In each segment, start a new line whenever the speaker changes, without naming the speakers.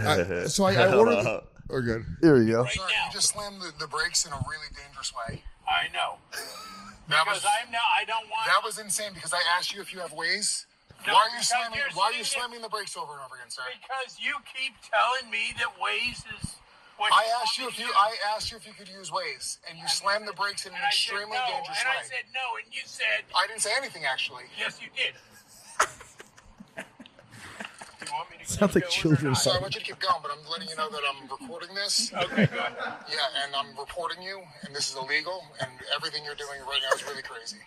I ordered. We're good.
Here we go.
Right
Sorry,
now.
you just slammed the brakes in a really dangerous way.
I know.
That
Because
was
I don't want.
that was insane because I asked you if you have Waze.
No,
why are you
because
slamming?
you're
Why are you
saying
slamming the brakes over and over again, sir?
Because you keep telling me that Waze is what
I
you
asked you
want
if
me
you.
to do.
I asked you if you could use Waze, and you slammed the brakes in an
And I said
extremely
no,
dangerous
and
way.
I said no, and you said
I didn't say anything actually.
yes, you did. You want me to
Sounds
keep
like
going or
children
not?
So I want you to keep going, but I'm letting you know that I'm recording this.
Okay, good.
Yeah, and I'm reporting you, and this is illegal, and everything you're doing right now is really crazy.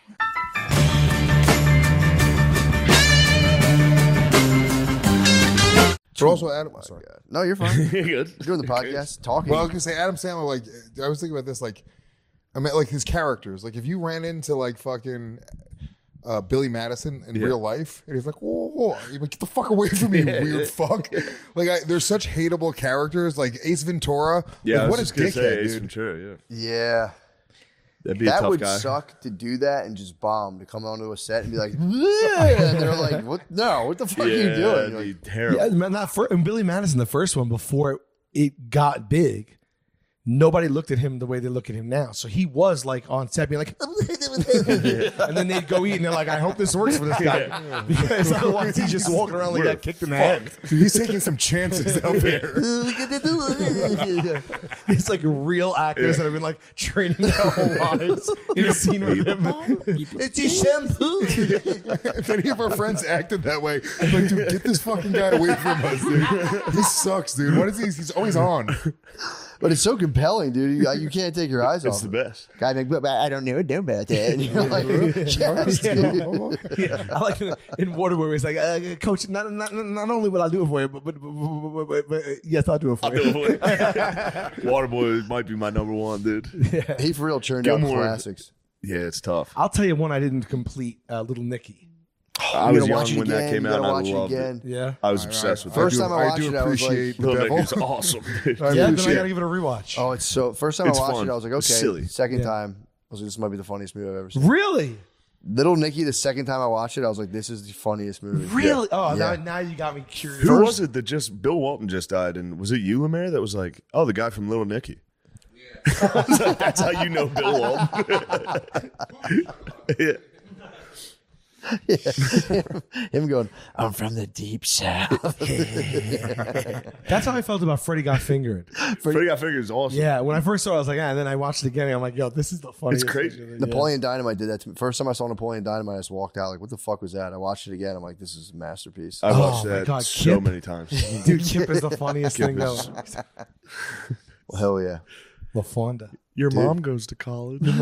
But also, Adam. Sorry.
No, you're fine.
You're good.
You're doing the podcast, talking.
Well, I was gonna say Adam Sandler. Like, I was thinking about this. Like, I mean, like his characters. Like, if you ran into like fucking Billy Madison in real life, and he's like, "Whoa, whoa!" You're like, "Get the fuck away from me, you weird fuck!" Like, there's such hateable characters. Like Ace Ventura.
Yeah,
like,
I
what a
was just gonna say
dickhead,
Ace
dude.
Ventura,
yeah.
That'd be a
That
tough
would
guy.
suck to do that and just bomb, to come onto a set and be like, "Yeah," and they're like, "What? No, what the fuck are you doing?"
That'd
You're
be
like,
terrible.
Yeah, man, and Billy Madison, the first one, before it got big, nobody looked at him the way they look at him now. So he was like on set being like, and then they'd go eat and they're like, I hope this works for this guy. Because otherwise he's just walking around like got kicked in the head.
Dude, he's taking some chances out there.
It's like real actors that have been like training their whole lives in a scene with him. It's your shampoo.
If any of our friends acted that way, I'm like, dude, get this fucking guy away from us, dude. He sucks, dude. What is he? He's always on.
but it's so compelling, dude. You can't take your eyes
It's
off.
the
it.
best.
Guy, like, but I don't know about that. And you're like, yes, dude.
Yeah, I like in Waterboy, it's like, Coach, not only will I do it for you, but yes, I'll do it for you.
Waterboy might be my number one, dude.
He for real churned out
Gilmore.
classics.
Yeah, it's tough.
I'll tell you one I didn't complete, Little Nicky.
I
You
was
gotta watch
young
it
when that
again.
came
You
out.
gotta
And I
watch it
loved
again.
it.
Yeah.
I was obsessed with
First
that.
time I watched it, I was like,
appreciate the
Little
devil.
Nicky's awesome, dude.
I
Yeah, then I
appreciate
gotta give it a rewatch.
oh, it's so. First time I
It's
watched
fun.
it, I was like, okay.
It's silly.
Second
Yeah.
time, I was like, this might be the funniest movie I've ever seen.
Really?
Little Nicky, the second time I watched it, I was like, this is the funniest movie.
Really? Oh,
Yeah.
now you got me curious.
Who was it that just Bill Walton just died? And was it you, Lemaire, that was like, oh, the guy from Little Nicky? I was like, that's how you know Bill Walton. Yeah.
Him going, I'm from the deep south.
That's how I felt about Freddy Got Fingered.
Freddy Got Fingered is awesome.
Yeah, when I first saw it, I was like, and then I watched it again, and I'm like, yo, this is the funniest.
It's crazy.
thing.
Napoleon Dynamite did that to me. First time I saw Napoleon Dynamite, I just walked out like, what the fuck was that? I watched it again. I'm like, this is a masterpiece.
I watched
Oh my
that
God,
so
Kip.
many times.
Dude, Kip is the funniest thing though.
Well, hell yeah.
LaFonda.
Your mom goes to college. so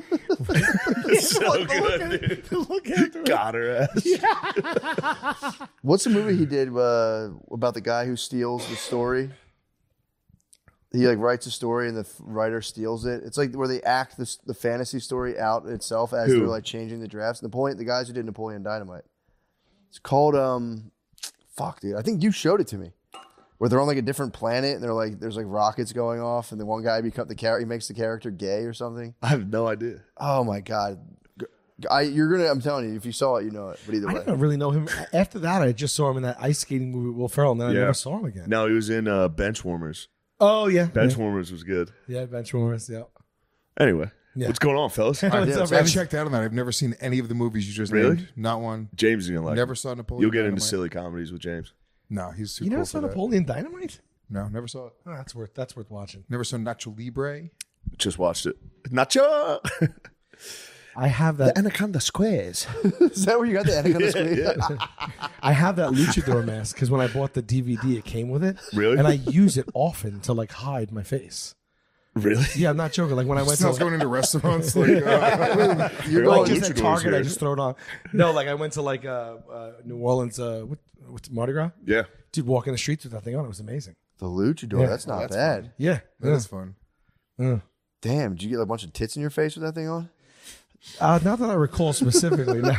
good, dude.
Look after it.
Got her ass.
What's the movie he did about the guy who steals the story? He like writes a story and the writer steals it. It's like where they act the fantasy story out itself as
Who?
they're like changing the drafts. The guys who did Napoleon Dynamite. It's called fuck, dude. I think you showed it to me. Where they're on like a different planet and they're like there's like rockets going off and the one guy he makes the character gay or something.
I have no idea.
Oh my god. I'm telling you, if you saw it, you know it. But either
I
way.
didn't really know him. After that, I just saw him in that ice skating movie with Will Ferrell, and then I never saw him again.
No, he was in Benchwarmers.
Oh, yeah.
Benchwarmers was good.
Yeah, Benchwarmers, yeah.
Anyway,
Yeah.
what's going on, fellas?
What's
I
up, man?
checked out on that. I've never seen any of the movies you just
Really?
named. Not one.
James is gonna like
Never
it.
saw Napoleon.
You'll get into
Dynamite.
silly comedies with James.
No, he's too
You
cool
never
for
saw
that.
Napoleon Dynamite?
No, never saw it.
Oh, that's worth watching.
Never saw Nacho Libre.
Just watched it. Nacho.
I have that.
Anaconda Squares.
Is that where you got the Anaconda Squid?
I have that luchador mask because when I bought the DVD, it came with it.
Really?
And I use it often to like hide my face.
Really?
Yeah, I'm not joking. Like when I went
I was
to
going into restaurants. Like,
You're
like
going
just at
luchadors
Target,
here.
I just throw it on. No, like I went to like New Orleans. What's Mardi Gras?
Yeah.
Dude, walking the streets with that thing on, it was amazing.
the luchador.
Yeah.
That's not
that's
bad.
Yeah,
that is fun.
Damn, did you get a bunch of tits in your face with that thing on?
Not that I recall specifically. No.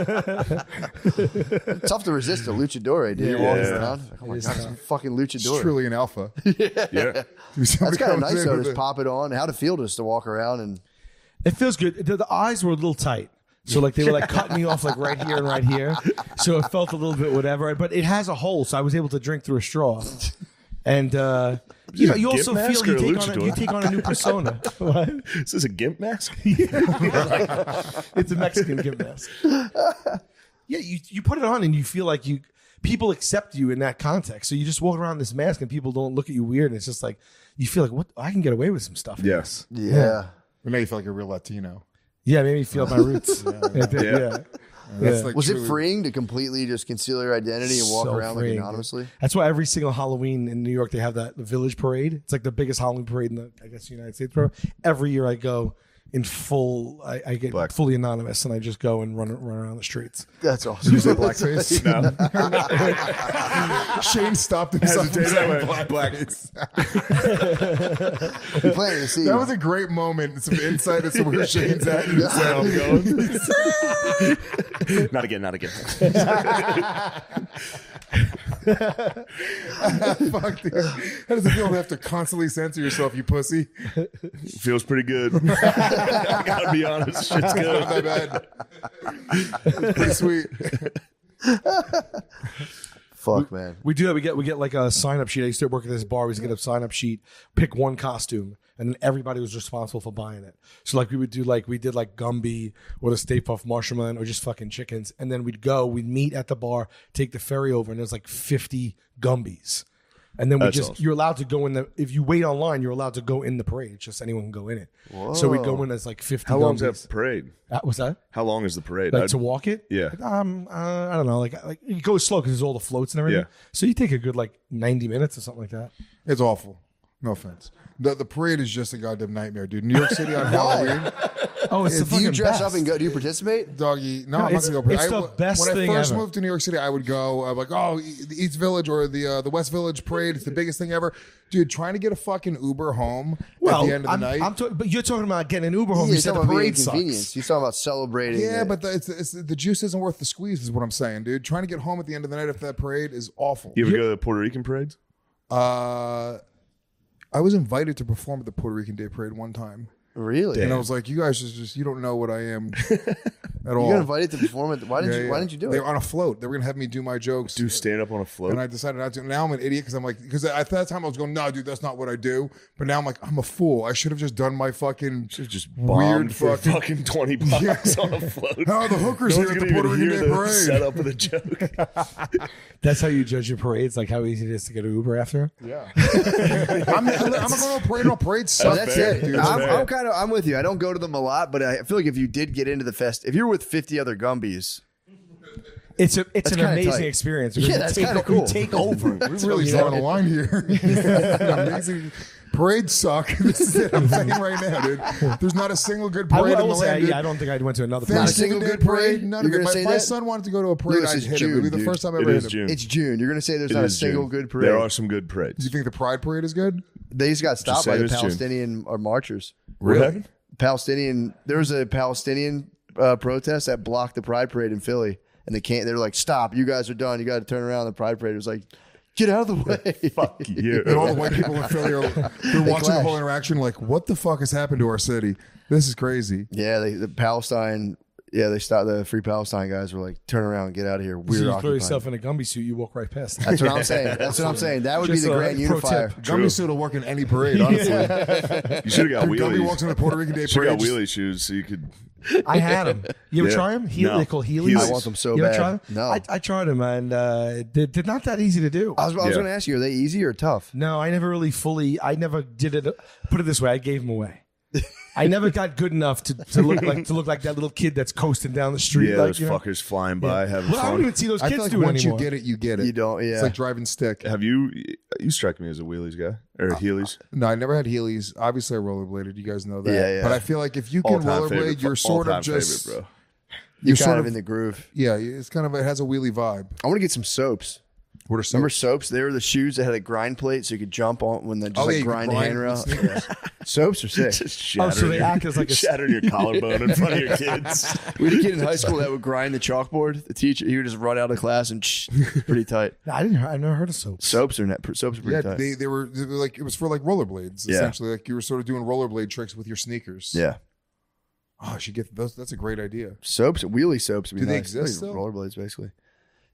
Tough to resist a luchador, dude. You're
Yeah.
walking
Yeah.
around. Like, oh my
is
god,
tough.
some fucking
It's
luchador.
truly an alpha.
Yeah.
That's kind of nice though. Just pop it on. How'd it feel just to walk around and
It feels good. The eyes were a little tight. So like they were like cutting me off like right here and right here. So it felt a little bit whatever. But it has a hole, so I was able to drink through a straw. And you know, you
Gimp
also
mask
feel
or a
you
luchador?
take on a new persona. What?
Is this a gimp mask?
It's a Mexican gimp mask. Yeah, you put it on and you feel like people accept you in that context. So you just walk around in this mask and people don't look at you weird. And it's just like you feel like, what? I can get away with some stuff.
Yes.
Yeah.
But now you feel like a real Latino.
Yeah, it made me feel my roots. Yeah.
That's like
Was it
truly-
freeing to completely just conceal your identity and walk
So
around
freeing,
like
dude.
anonymously?
That's why every single Halloween in New York they have the Village Parade. It's like the biggest Halloween parade in the United States, bro. Every year I go in full. I get
Black.
fully anonymous and I just go and run around the streets.
That's awesome.
You say blackface?
No.
Shane stopped himself from
Hesitated.
saying
I went,
blackface.
You planted the seed.
That was a great moment. Some insight as to where Shane's at. And
Where I'm going. Not again.
Fuck, dude. How does it feel to have to constantly censor yourself, you pussy?
Feels pretty good. I gotta be honest. Shit's good.
Not that bad. It's pretty sweet.
Fuck, man.
We do that. We get like a sign up sheet. I used to work at this bar. We used to get a sign up sheet, pick one costume, and then everybody was responsible for buying it. So like we did like Gumby or the Stay Puft Marshmallow or just fucking chickens, and then we'd meet at the bar, take the ferry over, and there's like 50 Gumbies. And then
That's awesome.
you're allowed to go in if you wait online, you're allowed to go in the parade. It's just anyone can go in it. So we go in as like 50
How long's
Gumbies.
that parade?
What's that?
How long is the parade?
Like to walk it?
Yeah.
I don't know. Like it goes slow because there's all the floats and everything.
Yeah.
So you take a good like 90 minutes or something like that.
It's awful. No offense. The parade is just a goddamn nightmare, dude. New York City on Halloween,
Oh, it's the
Do you
fucking
dress
best.
up and go? Do you participate?
doggy. No,
No,
I'm not
it's-
gonna go.
it's the best
when
thing
I first
ever.
moved to New York City, I would go. I'm like, oh, the East Village or the West Village parade. It's the biggest thing ever, dude. Trying to get a fucking Uber home at the end of the night.
But you're talking about getting an Uber home.
Yeah,
You said the
talking about being
parade
inconvenience.
sucks.
You're talking about celebrating.
Yeah,
it.
but the juice isn't worth the squeeze, is what I'm saying, dude. Trying to get home at the end of the night after that parade is awful.
You ever go to the Puerto Rican parades?
I was invited to perform at the Puerto Rican Day Parade one time,
really,
and I was like, "You guys you don't know what I am at all."
you got invited to perform it. Why didn't you? Why didn't you do
They
it?
were on a float. They were gonna have me do my jokes.
Do stand up on a float?
And I decided not to. Now I'm an idiot because at that time I was going, no, dude, that's not what I do. But now I'm like, I'm a fool. I should have just done my fucking
just
weird
bombed for
fucking.
$20 on a float.
Oh, the hookers
No
here
one's
at the
gonna
Puerto
even
Rican
hear
Day
the
Parade.
setup of the joke.
That's how you judge your parades, like how easy it is to get an Uber after.
Yeah, I'm not going to a parade. No, parades suck.
That's
fair.
it.
dude.
I'm with you. I don't go to them a lot, but I feel like if you did get into the fest, if you're with 50 other Gumbies,
It's an
kinda
amazing
tight.
experience. because
Yeah,
you
that's
take-
kinda cool.
You take over.
We've really
You know,
drawn a line here. Amazing. Parades suck. This is it. I'm saying right now, dude. There's not a single good
I
parade
will
in the
say,
land. Dude.
I don't think I went to another
Not a
parade.
single
Thanksgiving
good
Day
parade?
None
You're
of it.
gonna say
My
that?
son wanted to go to a parade.
Lewis,
I'd
it's
hit him.
June,
It'd be the
dude.
first time I
It
ever hit
is
him.
June.
it's June. You're going to say there's
It
not a
is
single
June.
good parade.
There are some good
Do
parades.
you think the Pride Parade is good?
They just got stopped
say
by the
it's June.
Palestinian marchers.
What happened?
There was a Palestinian protest that blocked the Pride Parade in Philly, and they're like, "Stop! You guys are done. You got to turn around." The Pride Parade was like, "Get out of the way!"
Fuck you.
And all the white people in Philly are they're watching the
clashed.
whole interaction like, what the fuck has happened to our city? This is crazy.
Yeah, the Palestine. Yeah, they stopped. The Free Palestine guys were like, "Turn around, and get out of here.
So
We're
you throw
occupying."
yourself in a Gumby suit, you walk right past.
That's what I'm saying. That's what I'm saying. That would
Just
be the
a
grand
pro
unifier.
tip.
Gummy suit will work in any parade, honestly.
You should have got
Gummy walks
wheelies.
in the Puerto Rican Day
Should have
Parade.
got wheelie shoes so you could.
I had them. You ever
Yeah.
try them?
No.
They're called Heelys.
I want them so
you ever
bad.
try them?
No.
I tried them, and they're not that easy to do.
I was
Yeah.
going to ask you, are they easy or tough?
No, I never really I never did it. Put it this way, I gave them away. I never got good enough to look like that little kid that's coasting down the street.
Yeah,
like,
those
you know?
fuckers flying by having
Well, I don't
fun.
even see those
I
kids
feel like
do it
once
anymore.
you get it, you get it.
You don't. Yeah.
It's like driving stick.
Have you strike me as a wheelies guy or Heelys?
No, I never had Heelys. Obviously, I rollerbladed. You guys know that.
Yeah, yeah.
But I feel like if you can
All-time
rollerblade,
favorite.
you're sort
All-time
of just
favorite, bro.
You're
you're
kind
sort
of
of
in the groove.
yeah. It's kind of it has a wheelie vibe.
I want to get some soaps.
What are some?
Remember soaps? They were the shoes that had a grind plate, so you could jump on when they just
Oh,
like
yeah, you could
grind the
grind
hand around.
with sneakers.
Soaps are sick.
Just shattering,
so they act as like a-
shattering your collarbone in front of your kids.
We had a kid in high school that would grind the chalkboard. The teacher, he would just run out of class and pretty tight.
No, I never heard of soap.
Soaps are pretty
Yeah,
tight.
they were like it was for like rollerblades
Yeah.
essentially. Like you were sort of doing rollerblade tricks with your sneakers.
Yeah.
Oh, I should get those. That's a great idea.
Soaps, wheelie soaps. Would be
Do they
nice.
exist
Like
still?
rollerblades, basically.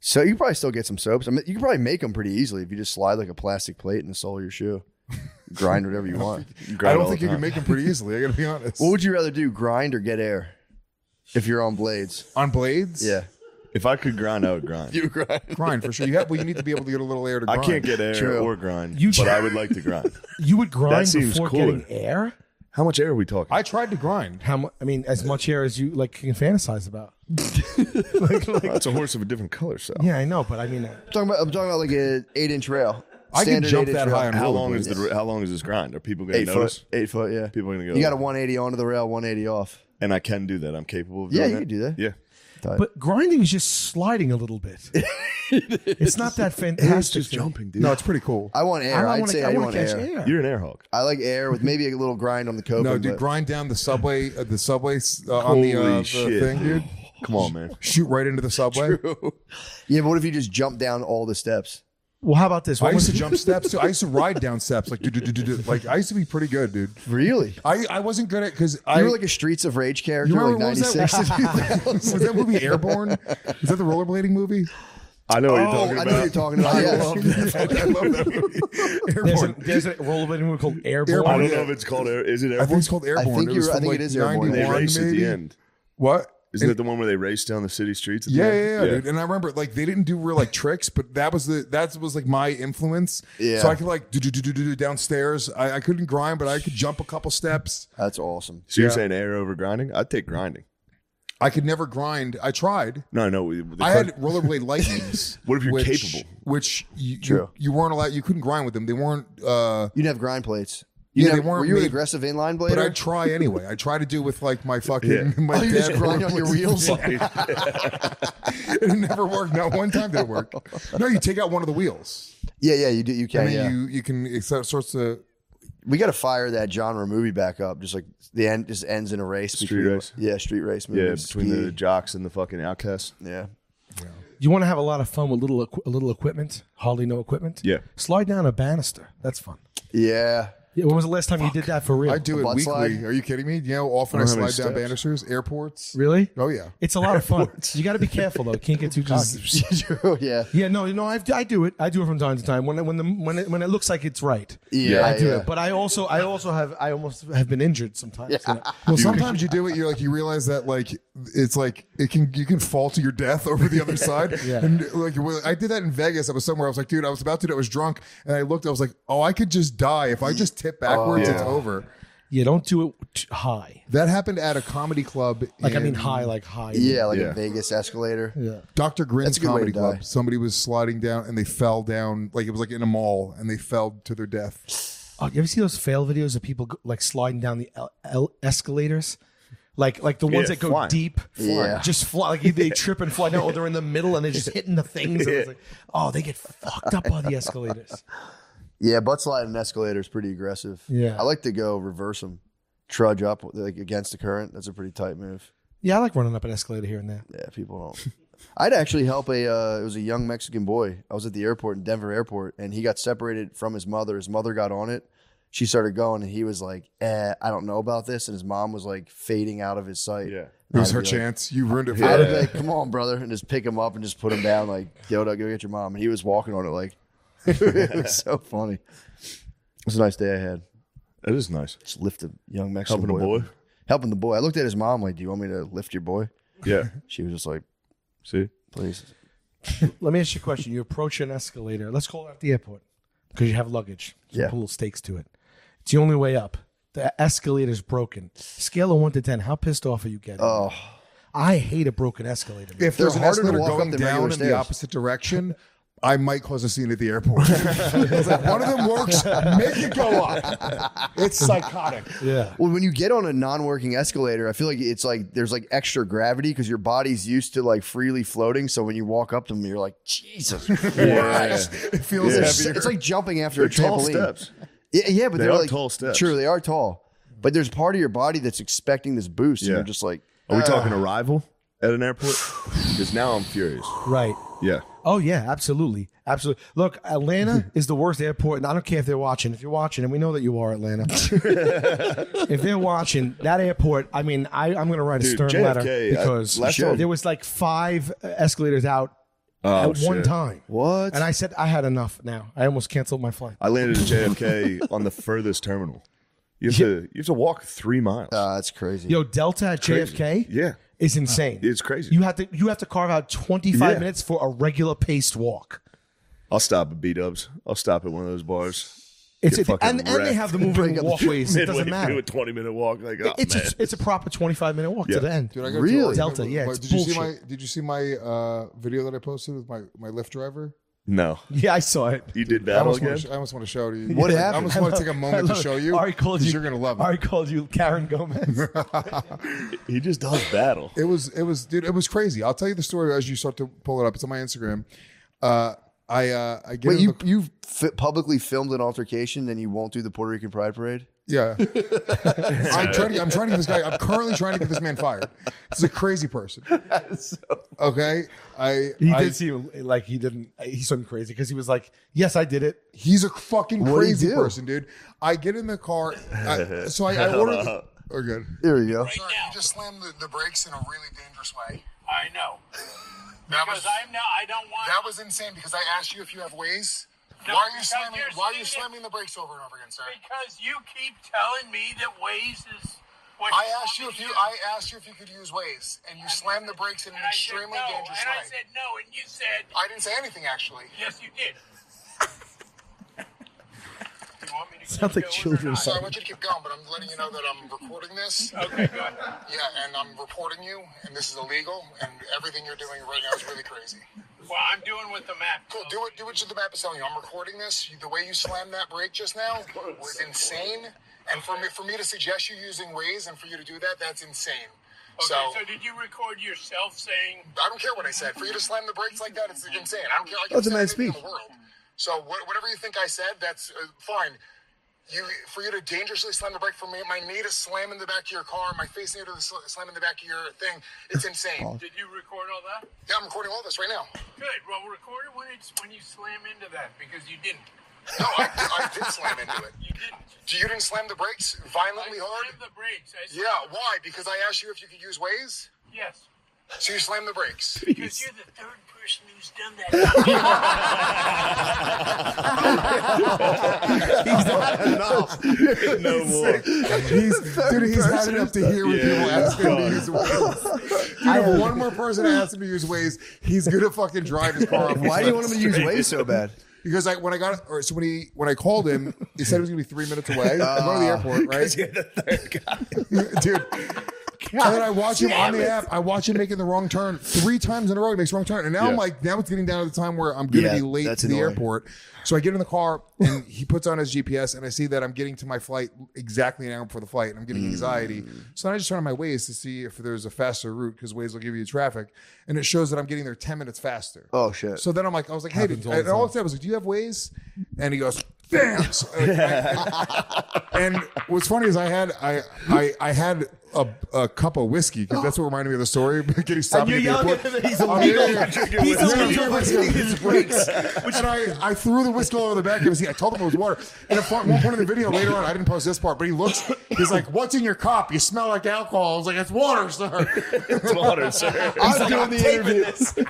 So you can probably still get some soaps. I mean, you can probably make them pretty easily if you just slide like a plastic plate in the sole of your shoe. Grind whatever you want.
I don't think you can make them pretty easily. I gotta be honest.
What would you rather do, grind or get air? If you're on blades.
On blades?
Yeah.
If I could grind, I would grind.
You grind.
Grind for sure. You need to be able to get a little air to
I
grind.
can't get air
True.
or grind,
You-
but I would like to grind.
You would grind
That seems
before
cooler.
getting air?
How much air are we talking?
I tried to grind.
How much? I mean, as much air as you like can fantasize about.
That's a horse of a different color, so.
Yeah, I know, but I mean,
I'm talking about like an 8-inch rail.
I can
Standard
jump
8-inch
that
rail.
high on
How long is
rollerblades.
how long is this grind? Are people going
8
to notice?
foot. 8 foot, yeah.
People are going to go.
You got a 180 onto the rail, 180 off.
And I can do that. I'm capable of
Yeah,
doing
you
that.
can do that.
Yeah.
but grinding is just sliding a little bit. It's not that fantastic.
It's just
thing.
jumping, dude.
No, it's pretty cool.
I want air.
I
I'd
want
say
to
I want
catch
air.
air.
You're an air hog.
I like air with maybe a little grind on the coping.
No, dude,
but
grind down the subway on the
Holy shit.
thing, dude.
Come on, man.
Shoot right into the subway.
Yeah, but what if you just jump down all the steps?
Well, how about this?
I
What
used
was
to jump steps too. I used to ride down steps like like I used to be pretty good, dude.
Really?
I wasn't good at because
You were like a Streets of Rage character,
you
like
remember what was that?
96 to 2000.
Was that movie Airborne? Was that the rollerblading movie?
I know what you're
Oh,
talking
I know what you're
about.
talking about.
I
Yes.
love that. I love that movie. Airborne.
there's a rollerblading movie called Airborne.
I don't know if it's called air. Is it
I think
airborne?
it's called Airborne.
think
It was
you're- I
from,
think
like,
it is Airborne.
They
91
race at
maybe.
the end.
What?
Isn't that the one where they race down the city streets? At the
Yeah,
end?
dude. And I remember like they didn't do real like tricks, but that was like my influence.
Yeah.
So I could like do downstairs. I couldn't grind, but I could jump a couple steps.
That's awesome.
So you're
Yeah.
saying air over grinding? I'd take grinding.
I could never grind. I tried.
No.
I had rollerblade lightnings.
What if you're capable?
Which
True.
you weren't allowed. You couldn't grind with them. They weren't.
You didn't have grind plates.
Yeah,
You
they weren't
Were you an
made-
aggressive inline
But
blader?
I'd try anyway. I try to do with like my fucking
Yeah.
my
you
dad
just grind on your wheels?
It never worked. Not one time did it work. No, you take out one of the wheels,
Yeah, you do. You can.
and then
Yeah.
you can. It sorts of.
We got to fire that genre movie back up. Just like the end just ends in a race.
Street
between,
race?
Yeah, street race movie.
Yeah, between
Ski.
the jocks and the fucking outcasts.
Yeah.
You want to have a lot of fun with a little equipment, hardly no equipment.
Yeah.
Slide down a banister. That's fun.
Yeah.
Yeah, when was the last time you did that for real?
I do it
butt
weekly.
slide?
Are you kidding me? You know, often I
I don't have any
slide down
steps.
banisters, airports.
Really?
Oh yeah.
It's a lot of fun. You got to be careful though. Can't get too cocky.
True, yeah.
Yeah, no, I do it. I do it from time to time when it looks like it's right.
Yeah.
I do
yeah.
it. But I almost have been injured sometimes. you know?
Well, sometimes you do it. You're like you realize that like it's like you can fall to your death over the other side.
Yeah.
And like I did that in Vegas. I was somewhere. I was like, dude, I was about to do it. I was drunk, and I looked. I was like, oh, I could just die if I just tip backwards.
yeah.
It's over.
Yeah, don't do it high.
That happened at a comedy club.
Like I
in
mean high, like high.
Yeah, like
Yeah.
a Vegas escalator.
Yeah.
Dr. Grin's
That's a good way
comedy
to die.
club. Somebody was sliding down and they fell down. Like it was like in a mall, and they fell to their death.
Oh, you ever see those fail videos of people like sliding down the escalators? Like the ones
Yeah,
that go
flying.
deep,
Yeah.
just fly. Like they trip and fly down, or they're in the middle and they're just hitting the things. And it's like, oh, they get fucked up on the escalators.
Yeah, butt sliding an escalator is pretty aggressive.
Yeah.
I like to go reverse them, trudge up like against the current. That's a pretty tight move.
Yeah, I like running up an escalator here and there.
Yeah, people don't. I'd actually help it was a young Mexican boy. I was at the airport in Denver airport, and he got separated from his mother. His mother got on it. She started going, and he was like, I don't know about this. And his mom was like fading out of his sight.
Yeah.
It was
I'd
her
be like-
chance. You ruined it for
I'd be
her.
like, come on, brother, and just pick him up and just put him down, like, yo, go get your mom. And he was walking on it like, it was so funny. It was a nice day I had.
That is nice.
Just lift a young Mexican
Helping a
boy.
boy.
up. Helping the boy. I looked at his mom like, do you want me to lift your boy?
Yeah.
She was just like,
See?
please.
Let me ask you a question. You approach an escalator. Let's call it at the airport because you have luggage. So
Yeah.
put little stakes to it. It's the only way up. The escalator's broken. Scale of 1 to 10. How pissed off are you getting?
Oh,
I hate a broken escalator.
If
They're
there's an
harder to
escalator
walk up
going
than
down
regular
in the
stairs.
opposite direction, I might cause a scene at the airport. It's like, one of them works, make it go up. It's psychotic.
Yeah.
well, when you get on a non-working escalator, I feel like it's like there's like extra gravity because your body's used to like freely floating. So when you walk up to them, you're like, Jesus Christ.
It feels heavier.
It's like jumping after
They're
a
tall
trampoline.
steps.
Yeah, but
They
they're
are
like
tall steps.
True, they are tall. But there's part of your body that's expecting this boost, and
Yeah.
you're just like,
Are we talking arrival at an airport? Because now I'm furious.
Right.
Yeah.
Oh, yeah, absolutely. Absolutely. Look, Atlanta is the worst airport, and I don't care if they're watching. If you're watching, and we know that you are, Atlanta. If they're watching, that airport, I mean, I'm going to write a
Dude,
stern
JFK,
letter because
last time-
there was like 5 escalators out
Oh,
at one
shit.
time.
What?
And I said I had enough now. I almost canceled my flight.
I landed at JFK on the furthest terminal. You have to walk 3 miles.
That's crazy.
Yo, Delta at JFK
Yeah.
is insane.
It's crazy.
You have to carve out 25
Yeah.
minutes for a regular paced walk.
I'll stop at B-Dubs. I'll stop at one of those bars.
It's
Get fucking
and they
wrecked.
have the moving walkways. It
Midway
doesn't
through
matter.
a 20-minute walk. Like, oh,
It's
man.
it's a proper 25-minute walk
Yeah.
to the end.
Dude, I got
Really?
Delta, yeah, it's
Did you see
bullshit.
my video that I posted with my Lyft driver?
No.
Yeah, I saw it.
You did
I
battle
almost,
again?
want to show you.
What
I
happened?
almost want to take a moment to show you.
Ari called
'cause
you.
You're gonna love it.
Ari called you Karen Gomez.
He just does battle.
It was, dude. It was crazy. I'll tell you the story as you start to pull it up. It's on my Instagram. I get
Wait,
in
you publicly filmed an altercation and you won't do the Puerto Rican Pride Parade?
yeah. I'm trying to get this guy. I'm currently trying to get this man fired. This is a crazy person. Okay,
He did seem like he didn't. He seemed crazy because he was like, "Yes, I did it."
He's a fucking
What'd he
crazy
do?
person, dude. I get in the car. So I ordered. We're good.
Here we go.
Right now.
You just slammed the brakes in a really dangerous way.
I know. Because I don't want.
That was insane because I asked you if you have Waze.
No,
why are you
because
slamming?
you're
Why are you
saying
slamming the brakes over and over again, sir?
Because you keep telling me that Waze is what
I
you
asked you
want
if
me
you.
to do.
I asked you if you could use Waze, and you slammed the brakes in an
And I said
extremely
no,
dangerous
and
way.
I said no, and you said
I didn't say anything actually.
yes, you did. You want me to keep
Sounds like
going or
children's
not?
So I want you to keep going, but I'm letting you know that I'm recording this.
Okay, good.
Yeah, and I'm reporting you, and this is illegal, and everything you're doing right now is really crazy.
Well, I'm doing what the map.
Cool. Do what the map is telling you. I'm recording this. The way you slammed that brake just now was insane. And for me to suggest you using Waze and for you to do that, that's insane.
Okay, so did you record yourself saying?
I don't care what I said. For you to slam the brakes like that, it's insane. I don't care. I can
That's a
say
nice
anything in
speech.
the world. So whatever you think I said, that's fine. For you to dangerously slam the brake, for me, my knee to slam in the back of your car, my face near to slam in the back of your thing, it's insane.
Did you record all that?
Yeah, I'm recording all this right now.
Good. Well, record it when you slam into that because you didn't.
No, I did slam into it.
You didn't.
You didn't slam the brakes violently
I
hard?
slammed the brakes.
Yeah, why? Because I asked you if you could use Waze?
Yes.
So you slammed the brakes.
Because you're the third person who's done that.
No more.
He's had it up to here with people asking him to use Waze. Dude, if one more person asks him to use Waze, he's gonna fucking drive his car off.
Why do you want him to use Waze so bad?
Because when I called him, he said it was gonna be 3 minutes away. I go to the airport, right?
You're the third guy.
Dude. And then I watch him on the app. I watch him making the wrong turn 3 times in a row. He makes the wrong turn, and now I'm
Yeah.
like, now it's getting down to the time where I'm gonna
Yeah,
be late
that's
to the
annoying.
airport. So I get in the car, and he puts on his GPS, and I see that I'm getting to my flight exactly an hour before the flight, and I'm getting anxiety. So then I just turn on my Waze to see if there's a faster route because Waze will give you traffic, and it shows that I'm getting there 10 minutes faster.
Oh, shit.
So then I was like, hey,
Happens
dude,
all the
and all
time.
I said was like, do you have Waze? And he goes, damn. So, and what's funny is I had a cup of whiskey because that's what reminded me of the story. Getting stopped
And
at
you're
the
yelling
airport.
at him that he's
Oh,
illegal.
yeah.
He's
Yeah,
illegal
yeah,
by
yeah.
hitting his brakes.
And I threw the whiskey all over the back of his seat. I told him it was water. And at one point in the video later on, I didn't post this part, but he's like, what's in your cup? You smell like alcohol. I was like, it's water, sir.
It's water, sir.
I'm doing the interview.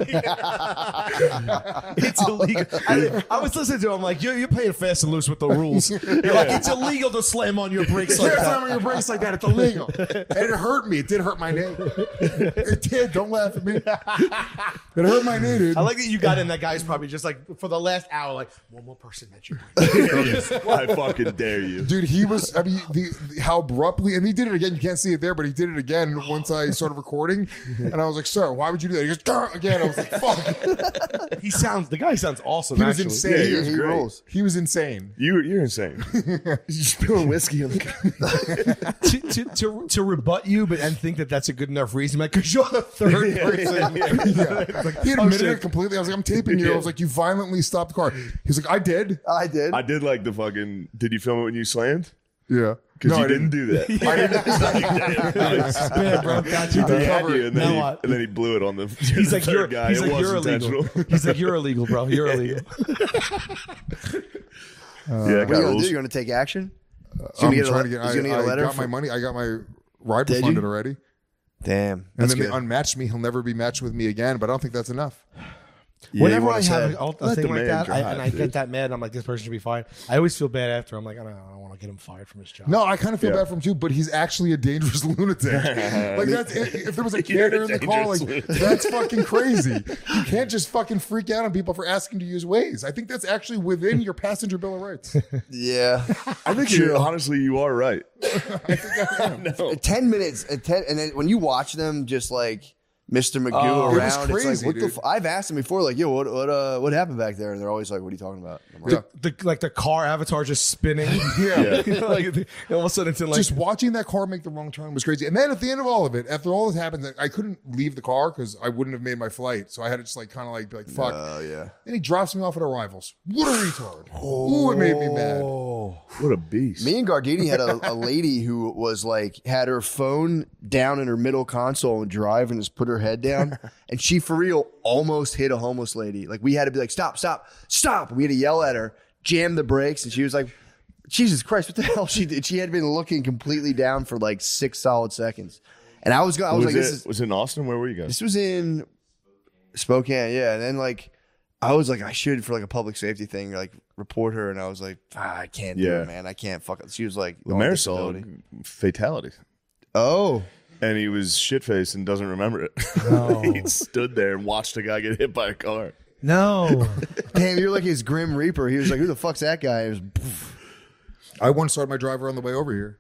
It's illegal. I was listening to him like, you're playing fast and loose with the rules. You're like, it's illegal to slam on your brakes like
Can't
that.
slam on your brakes like that. It's illegal. And it hurt me. It did hurt my knee. It did. Don't laugh at me. It hurt my knee, dude.
I like that you got in. That guy's probably just like for the last hour, like one more person that you.
I fucking dare you.
Dude, he was, I mean, how abruptly, and he did it again. You can't see it there, but he did it again once I started recording. And I was like, sir, why would you do that? He goes, "Grr," again. I was like, fuck.
The guy sounds awesome.
He was
actually.
insane.
Yeah, he was
He
great.
rolls.
He was insane.
You're insane. You're spilling whiskey on the
to rebut you, but and think that that's a good enough reason, like because you're the third person.
He
Oh,
admitted
shit.
it completely. I was like, I'm taping you. I was like, you violently stopped the car. He's like, I did.
I did.
I did like the fucking. Did you film it when you slammed?
Yeah.
Because
No,
you
I
didn't do that.
I didn't.
Yeah, bro, got you.
He had
cover
you,
it.
and
Now
then,
what?
and then he blew it on the.
He's like,
third guy.
he's
It
like, you're
was
illegal.
intentional.
He's like, you're illegal, bro. You're illegal.
Yeah,
What
got
are you gonna do?
rules.
You're gonna take action?
I'm
get a
trying
le-
to get.
he's gonna get a
I
letter
got my
from-
money. I got my ride
Did you?
refunded already.
Damn.
And
That's
then
good.
they unmatched me. He'll never be matched with me again. But I don't think that's enough.
Yeah,
Whenever
you
I
wanna
have
say,
a
"Let
thing
the
like
man
that,
drive,
and I
dude."
get that mad, and I'm like, this person should be fired. I always feel bad after. I'm like, I don't want to get him fired from his job.
No, I kind of feel
Yeah.
bad for him too, but he's actually a dangerous lunatic. Like that's if there was a
You're a
carrier in the car, like
dangerous
that's fucking crazy. You can't just fucking freak out on people for asking to use Waze. I think that's actually within your passenger bill of rights.
Yeah.
I think honestly, you are right.
I think I am.
No.
10 minutes, and then when you watch them just like Mr. Magoo
it was
around,
crazy,
it's like, what
dude.
the I've asked them before, like, yo, what happened back there? And they're always like, what are you talking about? I'm like,
The car avatar just spinning.
Yeah.
You know, like, and all of a sudden it's in like
Just watching that car make the wrong turn was crazy. And then at the end of all of it, after all this happened, I couldn't leave the car because I wouldn't have made my flight. So I had to just like kind of like be like, fuck.
oh, yeah.
Then he drops me off at Arrivals. What a retard. Ooh, it made me mad.
What a beast.
Me and Gardini had a lady who was like, had her phone down in her middle console and drive and just put her head down. And she, for real, almost hit a homeless lady. Like, we had to be like, stop. We had to yell at her, jam the brakes. And she was like, Jesus Christ, what the hell she did? She had been looking completely down for like 6 solid seconds. And I was like,
was it in Austin? Where were you guys?
this was in Spokane, yeah. And then like, I was like, I should, for like a public safety thing, like report her. And I was like, I can't do
Yeah.
it, man. I can't fuck it. She was like,
Lemaire saw a
disability.
fatality.
Oh.
And he was shit-faced and doesn't remember it.
No.
He stood there and watched a guy get hit by a car.
no.
Damn, you're like his Grim Reaper. He was like, who the fuck's that guy? It was,
I once started my driver on the way over here.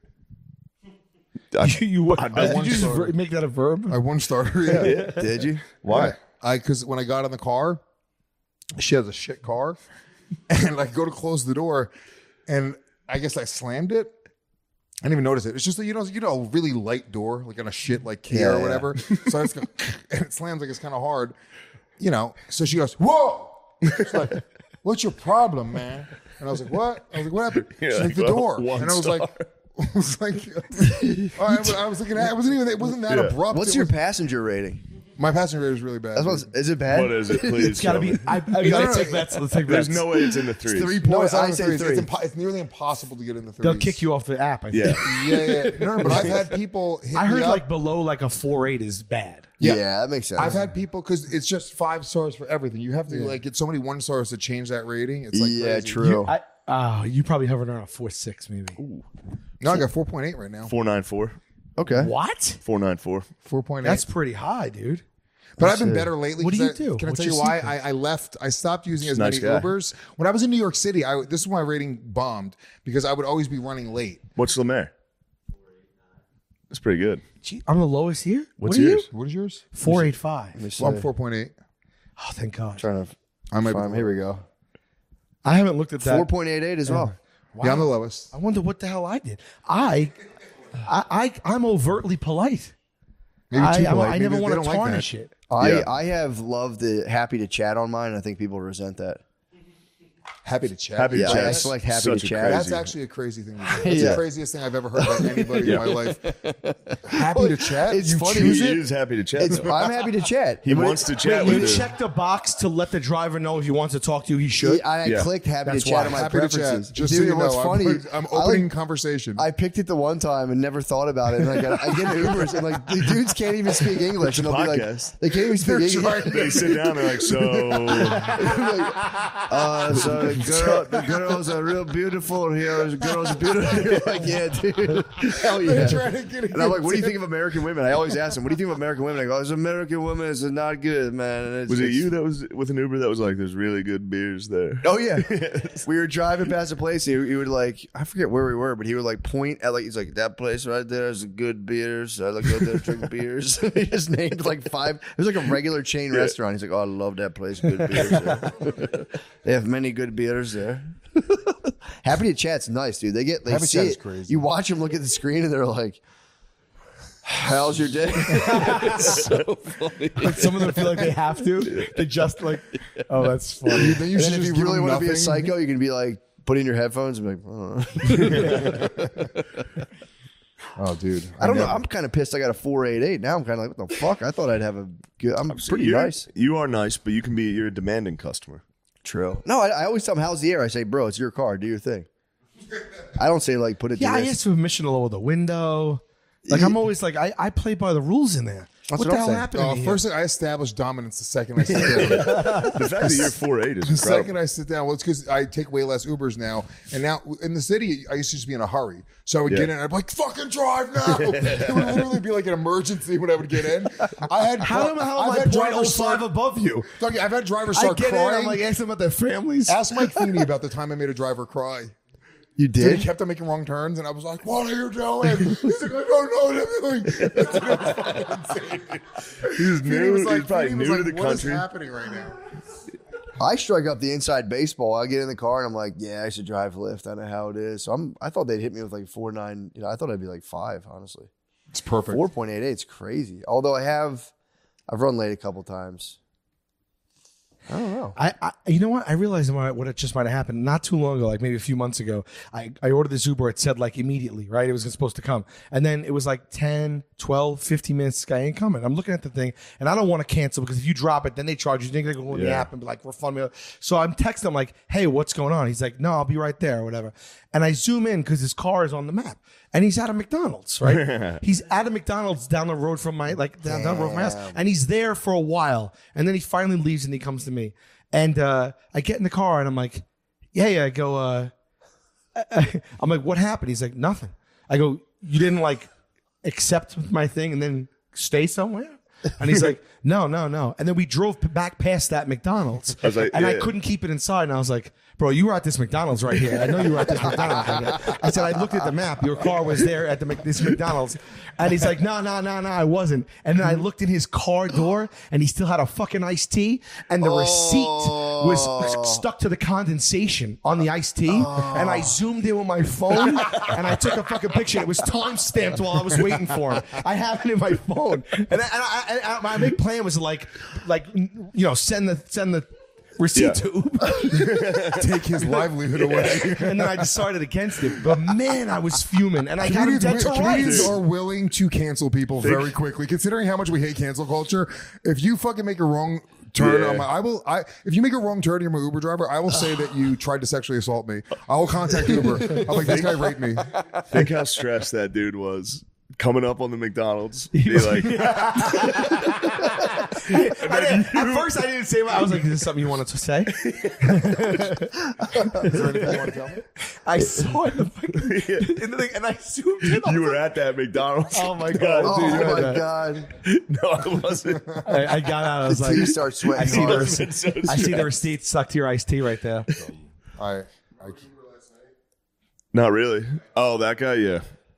you
I
did
once
you just
started.
make that a verb?
I once started her. Yeah.
did you?
Why?
Because when I got in the car, she has a shit car, and I go to close the door, and I guess I slammed it. I didn't even notice it. It's just a a really light door, like on a shit like Kia
Yeah,
or
yeah.
whatever. So I just go, and it slams like it's kind of hard, So she goes, "Whoa!" She's like, "What's your problem, man?" And I was like, "What?" I was like, "What happened?"
You're
She's
like,
like, "The
well,
door,"
one
and I was
star.
like. I was like, I was looking at it wasn't that
Yeah.
abrupt.
What's
It
your
was-
passenger rating?
my passenger rate is really bad.
That's what, is it bad?
What is it? Please.
It's got to
tell
be.
me.
I
No,
gotta
no,
take bets. Let's take
There's
bets.
no way it's in the threes.
3
No,
points.
it's not
I
in the
say
threes.
3.
It's nearly impossible to get in the threes.
They'll kick you off the app. I think.
Yeah.
Yeah. No, but I've had people hit
I
me
heard
up.
like below like a 4.8 is bad.
Yeah. That makes sense.
I've had people because it's just 5 stars for everything. You have to like get so many 1 stars to change that rating. It's like
yeah,
crazy.
true.
You probably hovered around a 4.6 maybe.
No, I got 4.8 right now.
494.
okay.
What?
494.
4.8.
That's pretty high, dude.
But I've been better lately.
What do
'cause
you do?
Can I
What's
tell you
your
why?
secret?
I left. I stopped using as
Nice
many
guy.
Ubers. When I was in New York City, this is why my rating bombed because I would always be running late.
What's Lemaire? That's pretty good.
Gee, I'm the lowest here.
What's
what are
yours?
What is yours?
you? 4.85.
Well, I'm 4.8.
Oh, thank God.
Trying to
I might
find.
be.
Here we go.
I haven't looked at that.
4.88 as well.
Yeah, I'm the lowest.
I wonder what the hell I did. I'm overtly polite.
Maybe too polite.
I
Maybe
never
they
want
don't
to
like that.
tarnish it.
Yeah.
I have loved the happy to chat on mine. I think people resent that.
Happy to chat.
Happy to
Yeah,
chat.
I select happy
Such
to
a
chat.
crazy-
That's actually a crazy thing. To do. That's
Yeah.
the craziest thing I've ever heard about anybody in my life. Happy to chat.
It's
You
funny.
choose
He
it?
is happy to chat. though.
I'm happy to chat.
He wants to chat
You
with you.
check the box to let the driver know if he wants to talk to you. He should.
I
Yeah.
clicked happy
That's
to chat
why.
on my
Happy to
preferences.
chat. Just
Dude,
so you
what's
know,
funny?
I'm
I
opening
like-
conversation.
I picked it the one time and never thought about it. And I get Ubers and like the dudes can't even speak English. And they'll be like,
podcast.
they can't even speak English.
They sit down. They're like, so
So the girls are real beautiful here. The girls are beautiful. You're like, yeah, dude. Hell yeah.
trying to get a
And I'm like,
good
what do you
tip.
think of American women? I always ask them, what do you think of American women? I go, American women is not good, man. And it's,
was it
it's-
you that was with an Uber that was like, there's really good beers there?
Oh yeah, we were driving past a place. He would like, I forget where we were, but he would like point at like, he's like, that place right there is good beers. I like go there and drink beers. He just named like 5. It was like a regular chain restaurant. He's like, oh, I love that place. Good beers. There. They have many good beers there. Happy to chat's nice, dude. They
Happy
see
Chat
it.
is crazy.
You watch them look at the screen and they're like, how's your day? So funny.
Like some of them feel like they have to. They just like, oh, that's funny.
Then you
And
should
then if
just
you
give
really
them
want to be a
nothing.
psycho, you can be like, put in your headphones and be like,
Oh, dude.
I don't know. I'm kind of pissed. I got a 4.88. Now I'm kind of like, what the fuck? I thought I'd have a good. I'm pretty nice.
You are nice, but you're a demanding customer.
True. No, I always tell them, how's the air? I say, bro, it's your car. Do your thing. I don't say like put it.
Yeah,
to
I
this.
asked for permission to lower the window. Like I'm always like I play by the rules in there.
That's
what
what
the
I'm
hell
saying.
happened to me?
First, I established dominance the second I sit down.
The fact that you're 4'8" is
The second
incredible.
I sit down, well, it's because I take way less Ubers now. And now in the city, I used to just be in a hurry. So I would get in and I'd be like, fucking drive now. It would literally be like an emergency when I would get in. I had
How am I
I've had drivers
0.05
start,
above you?
Dougie, I've had drivers
I
start
get in,
crying.
I'm like, ask them about their families.
Ask Mike Feeney about the time I made a driver cry.
You
Dude,
did?
he kept on making wrong turns, and I was like, "What are you doing?" He's like, "I don't know what I'm doing." It was fucking insane.
He was
Feeney
new.
was
He's
like,
probably
Feeney was
new to
like,
the
what is
country.
happening right now?
I strike up the inside baseball. I get in the car and I'm like, yeah, I should drive Lyft. I know how it is. So I thought they'd hit me with like 4.9. You know, I thought I'd be like 5, honestly.
It's perfect.
4.88 is crazy. Although I've run late a couple times. I don't know.
I you know what? I realized what it just might have happened not too long ago, like maybe a few months ago. I ordered this Uber. It said like immediately, right? It was supposed to come. And then it was like 10, 12, 15 minutes. This guy ain't coming. I'm looking at the thing and I don't want to cancel because if you drop it, then they charge you. Then you go in the app and be like, refund me. So I'm texting him like, hey, what's going on? He's like, no, I'll be right there or whatever. And I zoom in because his car is on the map. And he's at a McDonald's, right? He's at a McDonald's down the road from my down the road from my house, and he's there for a while, and then he finally leaves and he comes to me, and I get in the car and I'm like, yeah, I go, I'm like, what happened? He's like, nothing. I go, you didn't like accept my thing and then stay somewhere? And he's like, no. And then we drove back past that McDonald's,
I was like,
and I
yeah.
couldn't keep it inside. And I was like, bro, you were at this McDonald's right here. I know you were at this McDonald's. I said, I looked at the map. Your car was there at this McDonald's. And he's like, no, I wasn't. And then I looked in his car door, and he still had a fucking iced tea. And the receipt was stuck to the condensation on the iced tea. And I zoomed in with my phone, and I took a fucking picture. It was time stamped while I was waiting for him. I have it in my phone. And my big plan was like send the receipt to Uber.
Take his livelihood away.
And then I decided against it. But man, I was fuming. And I got him dead to
Comedians
rights.
are willing to cancel people very quickly, considering how much we hate cancel culture. If you fucking make a wrong turn, if you make a wrong turn, you're my Uber driver, I will say that you tried to sexually assault me. I will contact Uber. I'm like, this guy raped me.
Think how stressed that dude was coming up on the McDonald's. Be like,
At first, I didn't say what I was like, is this something you wanted to say?
Is there anything you want to tell me?
I saw it in the thing, and I zoomed in.
you were at that McDonald's.
Oh my God.
Oh
dude, you had
my
that.
God.
No, I wasn't.
I got out. I was
The
like,
tea starts sweating
I see
hard.
I see the receipt stuck to your iced tea right there.
I
Not really. Oh, that guy, yeah.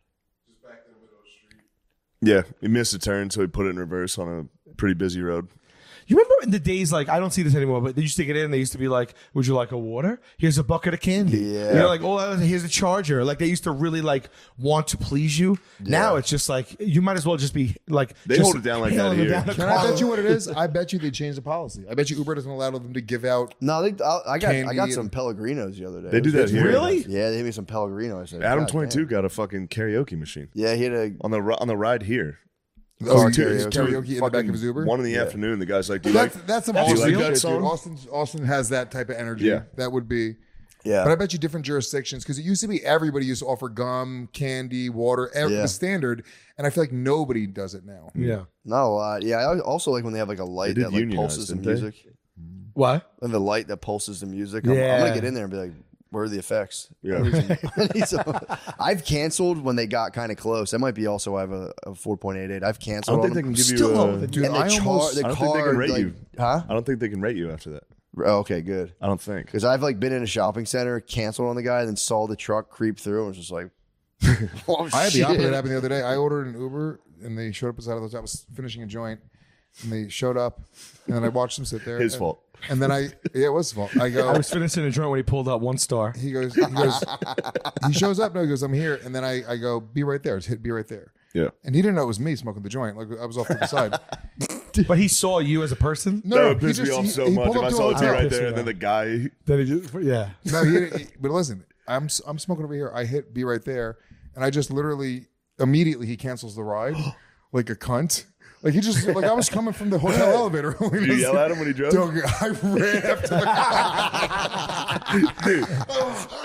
Yeah, he missed a turn, so he put it in reverse on a pretty busy road.
You remember in the days, like, I don't see this anymore, but they used to get in, they used to be like, would you like a water? Here's a bucket of candy.
Yeah.
You're like, oh, here's a charger. Like, they used to really, like, want to please you. Now it's just like, you might as well just be, like,
They
just
hold it down like
hailing
that
them
here.
down the
Can I
car.
bet you what it is? I bet you they changed the policy. I bet you Uber doesn't allow them to give out.
No, I got
Candy
some
and-
Pellegrinos the other day.
They do that here.
Really?
Yeah, they gave me some Pellegrino. I said,
Adam
God
22
damn.
got a fucking karaoke machine
Yeah, he had a
on the ride here.
Oh,
karaoke.
karaoke in the back of his Uber.
1 in the afternoon. The guy's like, "Do you like?"
That's some
Do you
Austin
like that
shit,
song?
dude. Austin has that type of energy.
Yeah.
That would be.
yeah.
But I bet you different jurisdictions, because it used to be everybody used to offer gum, candy, water,
Yeah.
the standard, and I feel like nobody does it now.
Yeah.
Not a lot. Yeah, I also like when they have like a light
They did
that like
unionize,
pulses the
didn't they?
music.
What?
And the light that pulses the music. I'm
Yeah.
gonna get in there and be like, where are the effects?
Yeah.
I need some- I've canceled when they got kind of close. That might be also I have a 4.88. I've
I
canceled.
don't think they
on
can give
Still
you.
love it,
Dude,
and
I
the
almost.
I don't think they can rate you.
Huh?
I don't think they can rate you after that.
Oh, okay, good.
I don't think.
Because I've like been in a shopping center, canceled on the guy, then saw the truck creep through, and was just like, oh,
I had the
shit.
opposite happen the other day. I ordered an Uber, and they showed up beside us. I was finishing a joint, and they showed up, and then I watched them sit there.
His
and,
fault.
And then it was his fault. I go.
I was finishing a joint when he pulled out 1 star.
He goes, he shows up. No, he goes, I'm here. And then I go, be right there. Just hit be right there.
Yeah.
And he didn't know it was me smoking the joint. Like I was off to the side.
But he saw you as a person?
No,
That would
he
piss me
just-
off
he-
so
he
much
pulled
if
up
I
to a
saw it
hotel.
right
Piss
there,
me
and then
off.
the guy.
Then he just, yeah.
No, but listen, I'm smoking over here. I hit be right there. And I just literally, immediately he cancels the ride like a cunt. Like he just, like I was coming from the hotel elevator.
Did you yell at him when he drove?
Dog, I ran after the
Dude,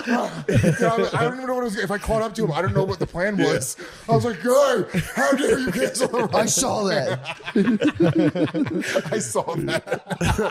I don't even know what it was. If I caught up to him, I don't know what the plan was. I was like, "Guy, how dare you cancel the run?"
I saw that.
I saw that.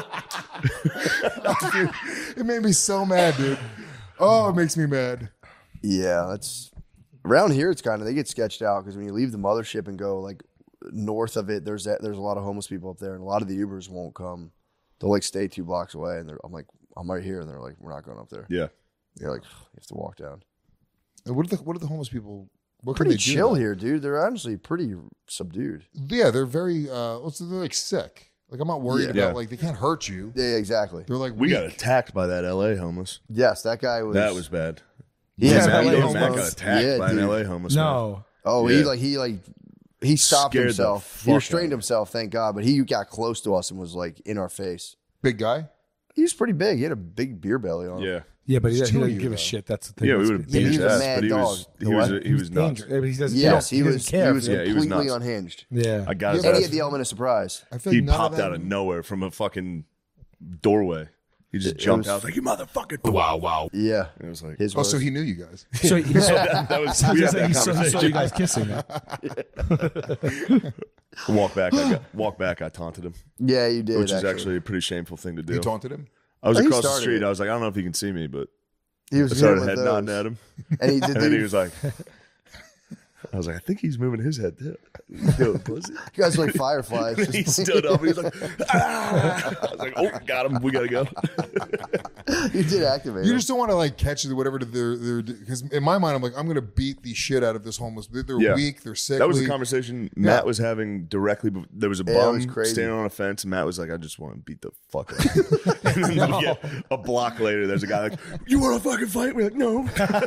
Dude, it made me so mad, dude. Oh, it makes me mad.
Yeah, that's around here. It's kind of they get sketched out because when you leave the mothership and go like north of it, there's a lot of homeless people up there, and a lot of the Ubers won't come. They'll like stay 2 blocks away, and I'm like, I'm right here, and they're like, we're not going up there.
Yeah.
You're like, you have to walk down.
And what are the homeless people? What can
Pretty
they do
chill
then?
here, dude. They're honestly pretty subdued.
Yeah, they're very. They're like sick. Like I'm not worried
Yeah.
about
Yeah.
like they can't hurt you.
Yeah, exactly.
They're like
We got
weak.
attacked by that LA homeless.
Yes, that guy was.
That was bad.
He
Yeah,
has
LA
weed
homeless.
Matt got
hormones.
attacked
Yeah,
by
dude.
an LA homeless man.
No.
Oh,
Yeah.
he stopped
Scared the
himself. He
fuck
restrained
out of
himself, thank God. But he got close to us and was like in our face.
Big guy.
He was pretty big. He had a big beer belly on him.
Yeah.
Yeah, but he
There's
doesn't
two of you,
give a
though.
shit. That's the thing.
Yeah, we
That's
would have
the-
beat
he
his
was a
ass,
mad
but he was
dog.
he was
What?
he was nuts.
dangerous. He doesn't,
Yes,
he
he
doesn't
was.
care.
He was
Yeah, he was
completely
nuts.
unhinged.
Yeah.
I got his
And he
ass.
had the element of surprise.
I feel
He
like none
popped
of
out
them-
of nowhere from a fucking doorway. He just jumped
was-
out like, you motherfucker. Wow.
Yeah,
It was like,
his
Oh, so
was.
he knew you guys.
So, he, so
that was,
I
we
was
had
gonna
that
say, he saw you guys kissing.
Walk back, I taunted him,
Yeah, you did.
which is actually a pretty shameful thing to do.
You taunted him.
I was
He
across the
started
street.
it.
I was like, I don't know if you can see me, but
He
I
was
started
hitting
head
with
nodding
those.
at him.
And he did.
And then he was like, I was like, I think he's moving his head too. Yo, pussy.
You guys are like fireflies.
And he stood up and he was like, ah! I was like, oh, got him. We got to go.
You did activate.
You
him.
just don't want to like catch whatever they're because in my mind I'm like I'm gonna beat the shit out of this homeless. They're
Yeah.
weak. They're sick.
That was a conversation Matt was having directly. There was a
Yeah, it was
bum
crazy.
standing on a fence, and Matt was like, I just want to beat the fuck out of him. And then we get a block later, there's a guy like, you want to fucking fight? We're like, no.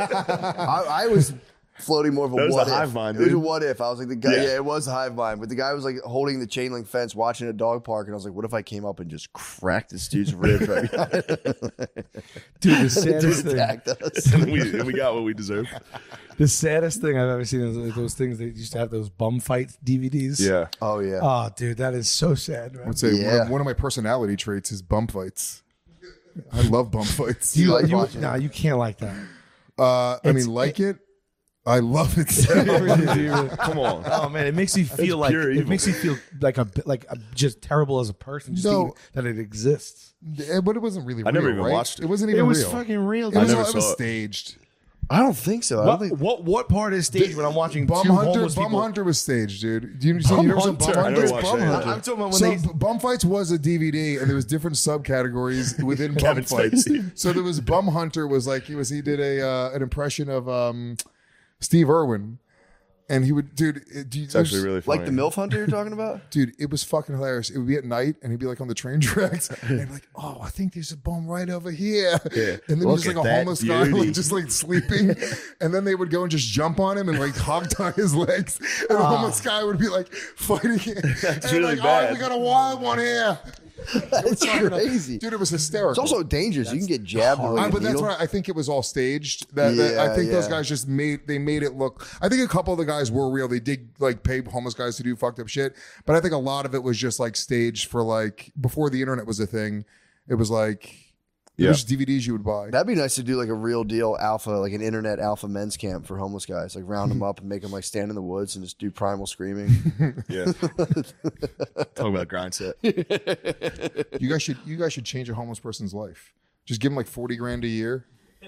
I was floating more of a
That was
what
the
if.
hive mind,
It was a
dude.
what if. I was like the guy.
Yeah.
Yeah, it was a hive mind. But the guy was like holding the chain link fence, watching a dog park, and I was like, what if I came up and just cracked this dude's ribs right behind him?
Dude, the
Dude
saddest thing.
attacked us.
And we got what we deserved.
The saddest thing I've ever seen is those things that used to have those bum fight DVDs.
Yeah.
Oh yeah.
Oh, dude, that is so sad, man.
I'd say
Yeah.
one of my personality traits is bum fights. I love bum fights.
You like watching
nah, you can't like that.
I mean, like it. I love it. So
Come on.
Oh man, it makes me feel like
pure
it
evil.
makes me feel like a just terrible as a person. Just
No.
thinking that it exists.
but it wasn't really.
I never
real,
even
right?
watched it.
It wasn't
It
even
was
real.
fucking real.
It was,
never
it was
saw it.
staged.
I don't think so. I don't think.
What part is staged when I'm watching
Bum
two
Hunter.
homeless
Bum
people?
Hunter was staged, dude. Do you see?
Bum
You never saw
Hunter?
Bum
I
Hunter?
never
It's
watched
Bum
that.
Hunter.
I'm talking about when
So
they.
Bum Fights was a DVD, and there was different subcategories within Bum
Kevin
Fights.
Spacey.
So there was Bum Hunter was like he did an impression of Steve Irwin, and he would
It's actually really funny.
Like the MILF Hunter you're talking about?
Dude, it was fucking hilarious. It would be at night, and he'd be like on the train tracks, and he'd be like, "Oh, I think there's a bum right over here."
Yeah.
And then
Look
just like
at
a
that
homeless guy,
beauty.
like, just like sleeping, and then they would go and just jump on him and like hog tie his legs, and the homeless guy would be like fighting it.
That's
and
really
like,
bad.
Oh, we got a wild one here.
That's crazy.
Dude, it was hysterical.
It's also dangerous. You can get jabbed with like a
But that's
needle.
why I think it was all staged. That I think those
Yeah.
guys just made it look. I think a couple of the guys were real. They did like pay homeless guys to do fucked up shit. But I think a lot of it was just like staged for like before the internet was a thing. It was like it was just DVDs you would buy.
That'd be nice to do like a real deal alpha, like an internet alpha men's camp for homeless guys. Like round them up and make them like stand in the woods and just do primal screaming.
Yeah. Talk about grind set.
You guys should change a homeless person's life. Just give them like $40,000 a year.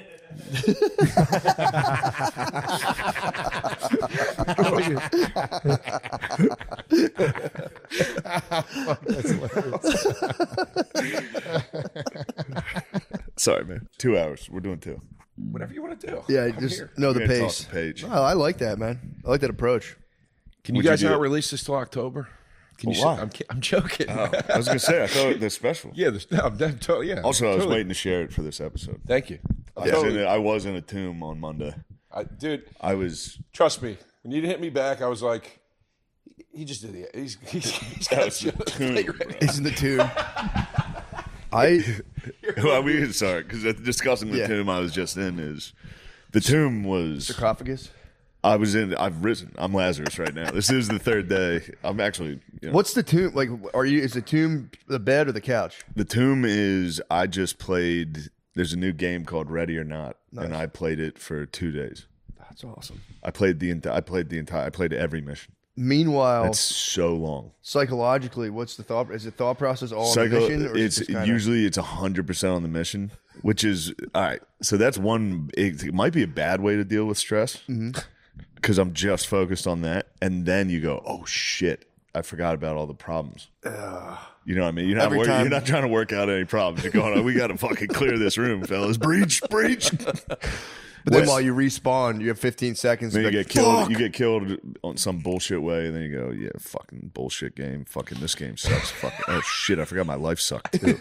Sorry, man. 2 hours. We're doing 2.
Whatever you want to do.
Yeah, just know the
We're gonna
pace.
talk the page.
Oh, I like that, man. I like that approach.
Can you
Would you
guys
do
not
it?
release this till October? Can you?
Why?
I'm joking.
I was going to say, I thought they're special.
Yeah, I'm totally. Yeah.
Also, I was
totally.
waiting to share it for this episode.
Thank you.
I was in a tomb on Monday.
Dude,
I was.
trust me. When you hit me back, I was like, he just did it. He's
That
got
was the tomb, bro.
It's in the tune. I
Well, sorry, because discussing the
Yeah.
tomb I was just in is the tomb was.
sarcophagus.
I've risen. I'm Lazarus right now. This is the third day. I'm actually.
What's the tomb like? Is the tomb the bed or the couch?
The tomb is. I just played There's a new game called Ready or Not, and I played it for 2 days.
That's awesome.
I played every mission.
Meanwhile,
It's so long.
psychologically, what's the thought? Is it thought process all on the
Psycho,
mission? Or is
it's
it just kinda-
usually it's 100% on the mission, which is all right. So that's one. It might be a bad way to deal with stress because I'm just focused on that, and then you go, oh shit, I forgot about all the problems. You know what I mean? You're
Every
not trying to work out any problems. You're going, oh, we got to fucking clear this room, fellas. Breach.
But then while you respawn, you have 15 seconds.
Then
to
you
be
get
like,
killed.
"Fuck."
You get killed on some bullshit way, and then you go, "Yeah, fucking bullshit game. Fucking this game sucks. Fucking oh shit, I forgot my life sucked too.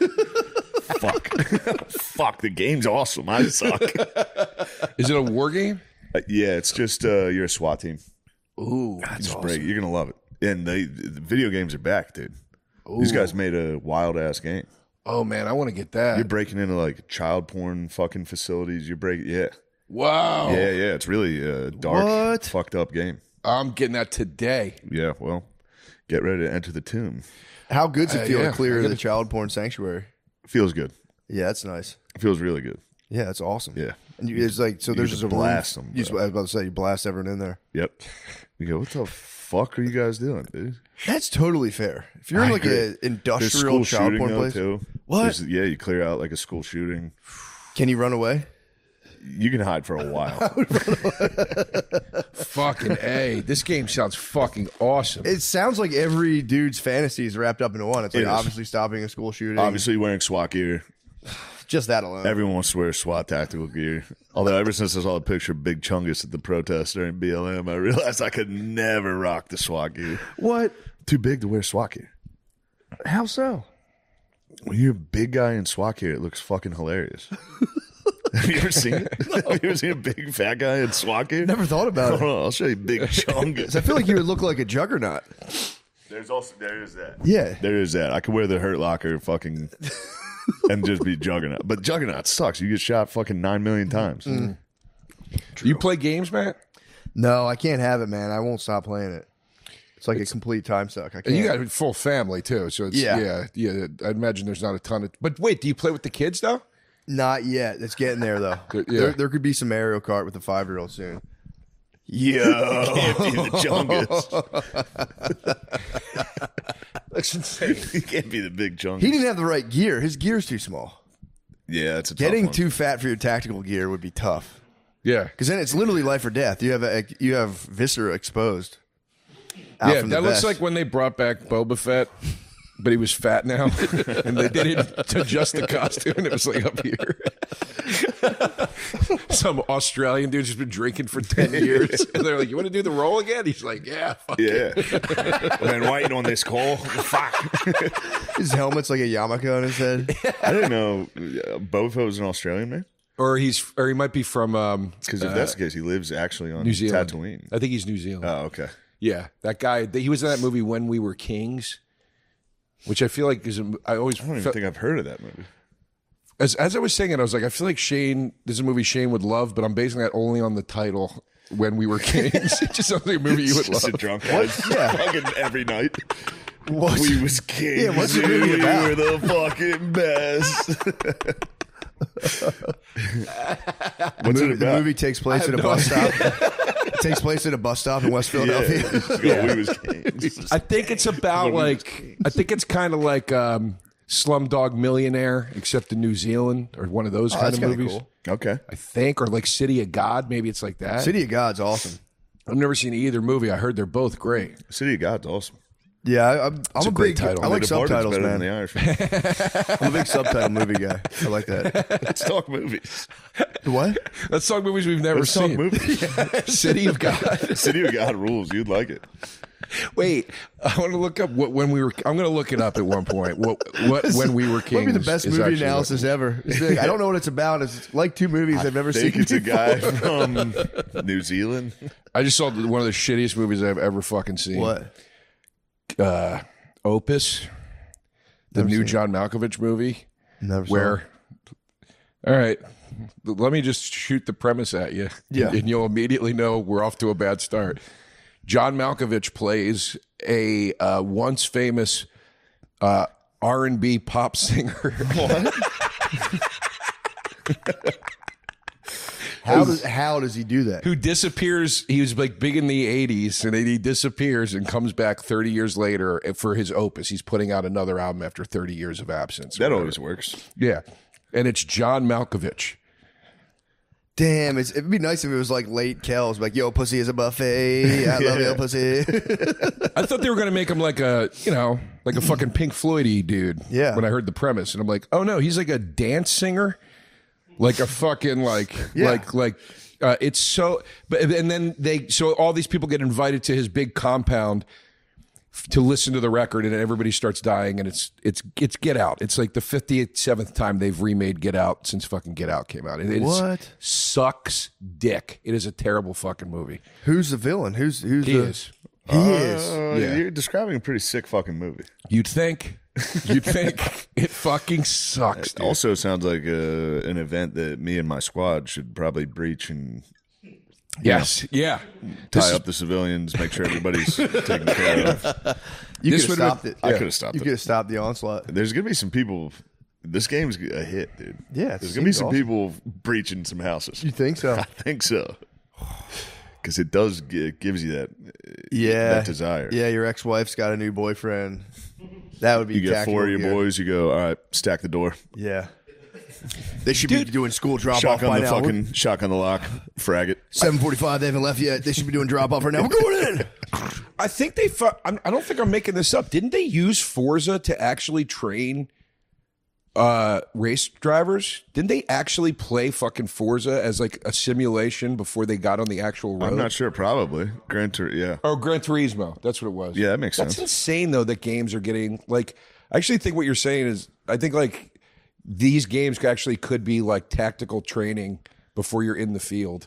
Fuck, the game's awesome. I suck.
Is it a war game?
Yeah, it's just you're a SWAT team.
Ooh,
It's great. You're gonna love it. And the video games are back, dude. These guys made a wild ass game.
oh man, I want to get that.
You're breaking into like child porn fucking facilities. Yeah.
Wow.
Yeah. It's really a dark,
What?
fucked up game.
I'm getting that today.
Yeah. Well, get ready to enter the tomb.
How good's it feel
yeah,
to clear
I
the
gotta-
child porn sanctuary?
Feels good.
Yeah, that's nice.
Feels really good.
Yeah, that's awesome.
Yeah.
And it's like, so there's
just
just a
blast
room.
them,
You just, I was about to say, you blast everyone in there.
Yep. You go, what the fuck are you guys doing, dude?
That's totally fair. If you're in like
agree.
an
There's
industrial
school
child
shooting
porn
though,
place,
too.
What?
Yeah, you clear out like a school shooting.
can you run away?
You can hide for a while.
Fucking A. This game sounds fucking awesome.
It sounds like every dude's fantasy is wrapped up into one. It's like
It is.
obviously stopping a school shooting.
Obviously wearing SWAT gear.
just that alone.
Everyone wants to wear SWAT tactical gear. Although ever since I saw a picture of Big Chungus at the protest during BLM, I realized I could never rock the SWAT gear.
What?
Too big to wear SWAT gear.
How so?
When you're a big guy in SWAT gear, it looks fucking hilarious. Have you ever seen it? Have you ever seen a big fat guy in SWAT gear?
Never thought about
Hold
it.
on, I'll show you Big Chungus.
I feel like you would look like a juggernaut.
There is that.
Yeah.
There is that. I could wear the Hurt Locker fucking and just be Juggernaut. But Juggernaut sucks. You get shot fucking 9 million times.
You play games, Matt?
No, I can't have it, man. I won't stop playing it. It's like a complete time suck. I can't.
And you got a full family too, so it's,
Yeah.
yeah. I imagine there's not a ton of. But wait, do you play with the kids though?
Not yet. It's getting there though.
Yeah.
There could be some Mario Kart with a 5-year-old soon.
Yo, can't be the Chungus.
That's insane.
You can't be the Big Chungus.
He didn't have the right gear. His gear's too small.
Yeah, it's a tough
Getting
one.
too fat for your tactical gear would be tough.
Yeah,
Because then it's literally life or death. You have viscera exposed. out
yeah.
from the
That looks
vest.
like when they brought back Boba Fett, but he was fat now, and they did it to adjust the costume, and it was like up here. Some Australian dude's just been drinking for 10 years, and they're like, "You want to do the role again?" He's like, "Yeah, fuck
Yeah. I've been waiting on this call. Fuck.
his helmet's like a yarmulke on his head.
I didn't know Boba Fett was an Australian man.
Or he might be from
Because if that's the case, he lives actually on
New Zealand.
Tatooine.
I think he's New Zealand.
Oh, okay.
Yeah, that guy. He was in that movie When We Were Kings, which I feel like is. I always
I don't even
felt,
think I've heard of that movie.
as I was saying it, I was like, I feel like Shane. This is a movie Shane would love, but I'm basing that only on the title. When We Were Kings, it just sounds like a movie you would
Just a
love.
drunk guy. Fucking every night.
What?
We was kings.
Yeah, what's the movie
we
about?
were the fucking best. What's it
The
about?
movie takes place at a bus stop. It takes place at a bus stop in West Philadelphia.
Yeah. We was kings.
I think it's about like. I think it's kind of like Slumdog Millionaire, except in New Zealand, or one of those kind
that's
of
kinda
movies.
cool.
Okay.
I think, or like City of God. Maybe it's like that.
City of God's awesome.
I've never seen either movie. I heard they're both great.
City of God's awesome.
Yeah, I'm
a
a
great
big
title.
I like
The Departed's
subtitles,
better than
man.
The Irishman.
I'm a big subtitle movie guy. I like that.
Let's talk movies.
What?
Let's talk movies we've never
Let's talk
seen.
movies.
City of God.
City of God rules. You'd like it.
Wait, I want to look up what when we were. I'm going to look it up at one point. What When We Were Kings?
Might be the best
is
movie
actually
analysis ever. It's like, I don't know what it's about. It's like two movies I've never
I
seen.
think it's a guy
before.
from New Zealand.
I just saw one of the shittiest movies I've ever fucking seen.
What?
Opus, the
Never
new
seen it.
John Malkovich movie.
Never saw it.
Where? All right, let me just shoot the premise at you.
Yeah.
and you'll immediately know we're off to a bad start. John Malkovich plays a once famous R&B pop singer. What?
How does he do that?
Who disappears? He was like big in the 80s, and then he disappears and comes back 30 years later for his opus. He's putting out another album after 30 years of absence.
That always works.
Yeah. And it's John Malkovich.
Damn, it'd be nice if it was like late Kells, like, yo, pussy is a buffet. I love yo, pussy.
I thought they were going to make him like a fucking Pink Floyd-y dude.
Yeah.
When I heard the premise. And I'm like, oh no, he's like a dance singer. Like a fucking it's so, and then so all these people get invited to his big compound to listen to the record, and everybody starts dying, and it's Get Out. It's like the 57th time they've remade Get Out since fucking Get Out came out.
What?
Sucks dick. It is a terrible fucking movie.
Who's the villain? He is.
He is.
Yeah.
You're describing a pretty sick fucking movie.
You'd think it fucking sucks.
It
Dude.
also sounds like an event that me and my squad should probably breach and
Yes, yeah.
tie up the civilians, make sure everybody's taken care of.
You
This
could have
would've
stopped it.
I could have stopped
You
it.
could have stopped the onslaught.
There's gonna be some people. This game's a hit, dude.
Yeah, it
there's gonna be
seems
some
awesome.
people breaching some houses.
You think so?
I think so. Because it does it gives you that
Yeah.
desire.
Yeah, your ex-wife's got a new boyfriend. That would be
You get
tactical
4 of your
gear.
boys. You go, all right, stack the door.
Yeah. They should be doing school drop-off
Shotgun
by
the
now.
fucking shotgun the lock. Frag it.
7:45, they haven't left yet. They should be doing drop-off right now. We're going in.
I think I don't think I'm making this up. Didn't they use Forza to actually train race drivers? Didn't they actually play fucking Forza as like a simulation before they got on the actual road?
I'm not sure. Probably Gran Turismo.
Oh, Gran Turismo. That's what it was.
Yeah, that makes
That's
sense.
insane, though, that games are getting, like, I actually think what you're saying is, I think, like, these games actually could be, like, tactical training before you're in the field.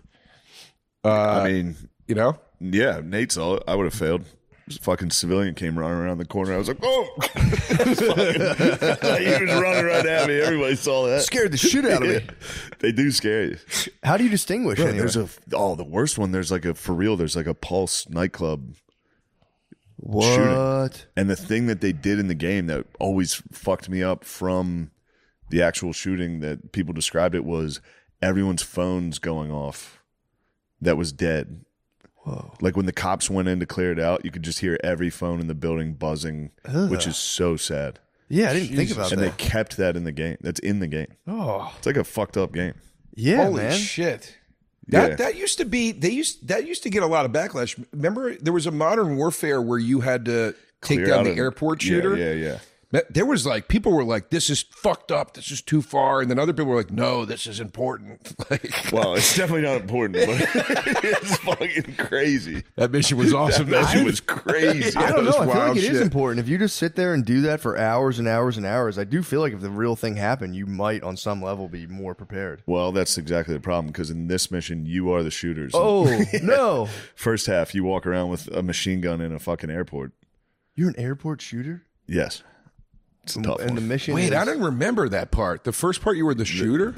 I mean,
You know?
yeah, Nate saw it. I would have failed. This fucking civilian came running around the corner. I was like, oh! He was running right at me. Everybody saw that.
Scared the shit out of me.
They do scare you.
How do you distinguish anyway?
There's the worst one. There's like there's like a Pulse nightclub shooting.
What?
And the thing that they did in the game that always fucked me up from the actual shooting that people described it was everyone's phones going off that was dead.
Whoa.
Like when the cops went in to clear it out, you could just hear every phone in the building buzzing, which is so sad.
Yeah, I didn't think about
And they
that.
kept that in the game. That's in the game.
Oh,
It's like a fucked up game.
yeah,
Holy
man.
shit.
Yeah.
That used to be, that used to get a lot of backlash. Remember, there was a Modern Warfare where you had to take
Clear
down
out
the
an-
airport shooter.
Yeah.
There was like, people were like, this is fucked up. This is too far. And then other people were like, no, this is important. Like,
Well, it's definitely not important, but it's fucking crazy.
that mission was awesome.
That shit was crazy.
I don't know.
That
I
was
feel like
wild
it is
shit.
important. If you just sit there and do that for hours and hours and hours, I do feel like if the real thing happened, you might, on some level, be more prepared.
Well, that's exactly the problem because in this mission, you are the shooters.
Oh, no.
First half, you walk around with a machine gun in a fucking airport.
You're an airport shooter?
Yes. It's a tough
And the
one.
mission
Wait,
is...
I didn't remember that part. The first part, you were the shooter?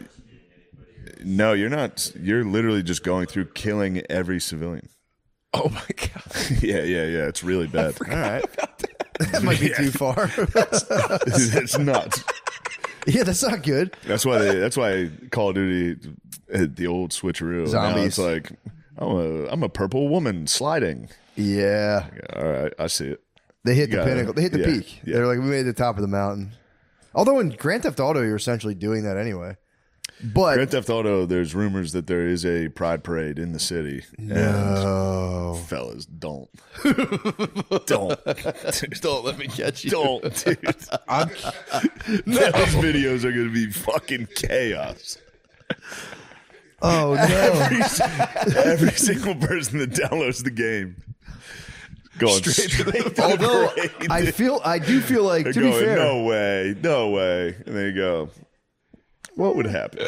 No, you're not. You're literally just going through killing every civilian.
Oh my God.
Yeah. It's really bad.
All right. That might be too far.
It's nuts.
Yeah, that's not good.
That's why Call of Duty the old switcheroo. Now
Zombies.
it's like I'm a purple woman sliding.
Yeah.
All right, I see it.
They hit the
Got it.
pinnacle. They hit the
Yeah,
peak.
yeah.
They're like, we made the top of the mountain. Although in Grand Theft Auto, you're essentially doing that anyway. But
Grand Theft Auto, there's rumors that there is a pride parade in the city.
no.
And fellas, don't. Don't.
Don't let me catch you.
Don't, dude. Those videos are going to be fucking chaos.
Oh no.
Every single person that downloads the game going straight to the
Although
parade.
I do feel like,
They're
to be
going,
fair,
no way. And they go, what would happen?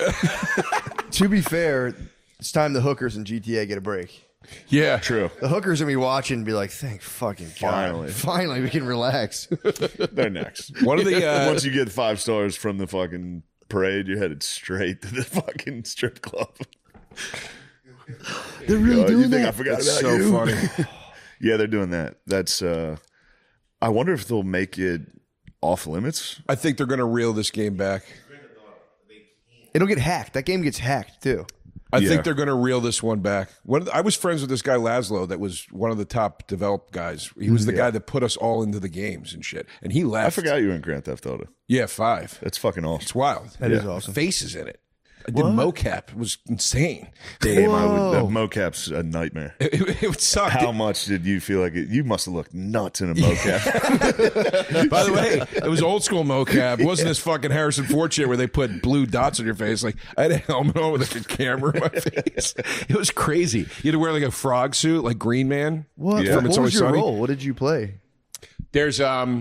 it's time the hookers in GTA get a break.
Yeah.
True.
The hookers are gonna be watching and be like, thank fucking God. Finally we can relax.
They're next.
One of the,
Once you get 5 stars from the fucking parade, you're headed straight to the fucking strip club.
They're really
You
doing
think I
that.
forgot
that's
about
so
you?
funny.
Yeah, they're doing that. That's. I wonder if they'll make it off limits.
I think they're going to reel this game back.
It'll get hacked. That game gets hacked too.
I think they're going to reel this one back. I was friends with this guy Laszlo that was one of the top developed guys. He was the guy that put us all into the games and shit. And he left.
I forgot you were in Grand Theft Auto.
Yeah, 5.
That's fucking awesome.
It's wild.
That is awesome.
Faces in it. I did mocap. It was insane.
Damn, that mocap's a nightmare.
It would suck.
How much did you feel like it? You must have looked nuts in a mocap.
By the way, it was old school mocap. It wasn't this fucking Harrison Ford shit where they put blue dots on your face. Like, I had a helmet on with like a camera in my face. It was crazy. You had to wear like a frog suit, like Green Man.
What?
Yeah.
What
It's
was
Always
your
Sunny.
role? What did you play?
There's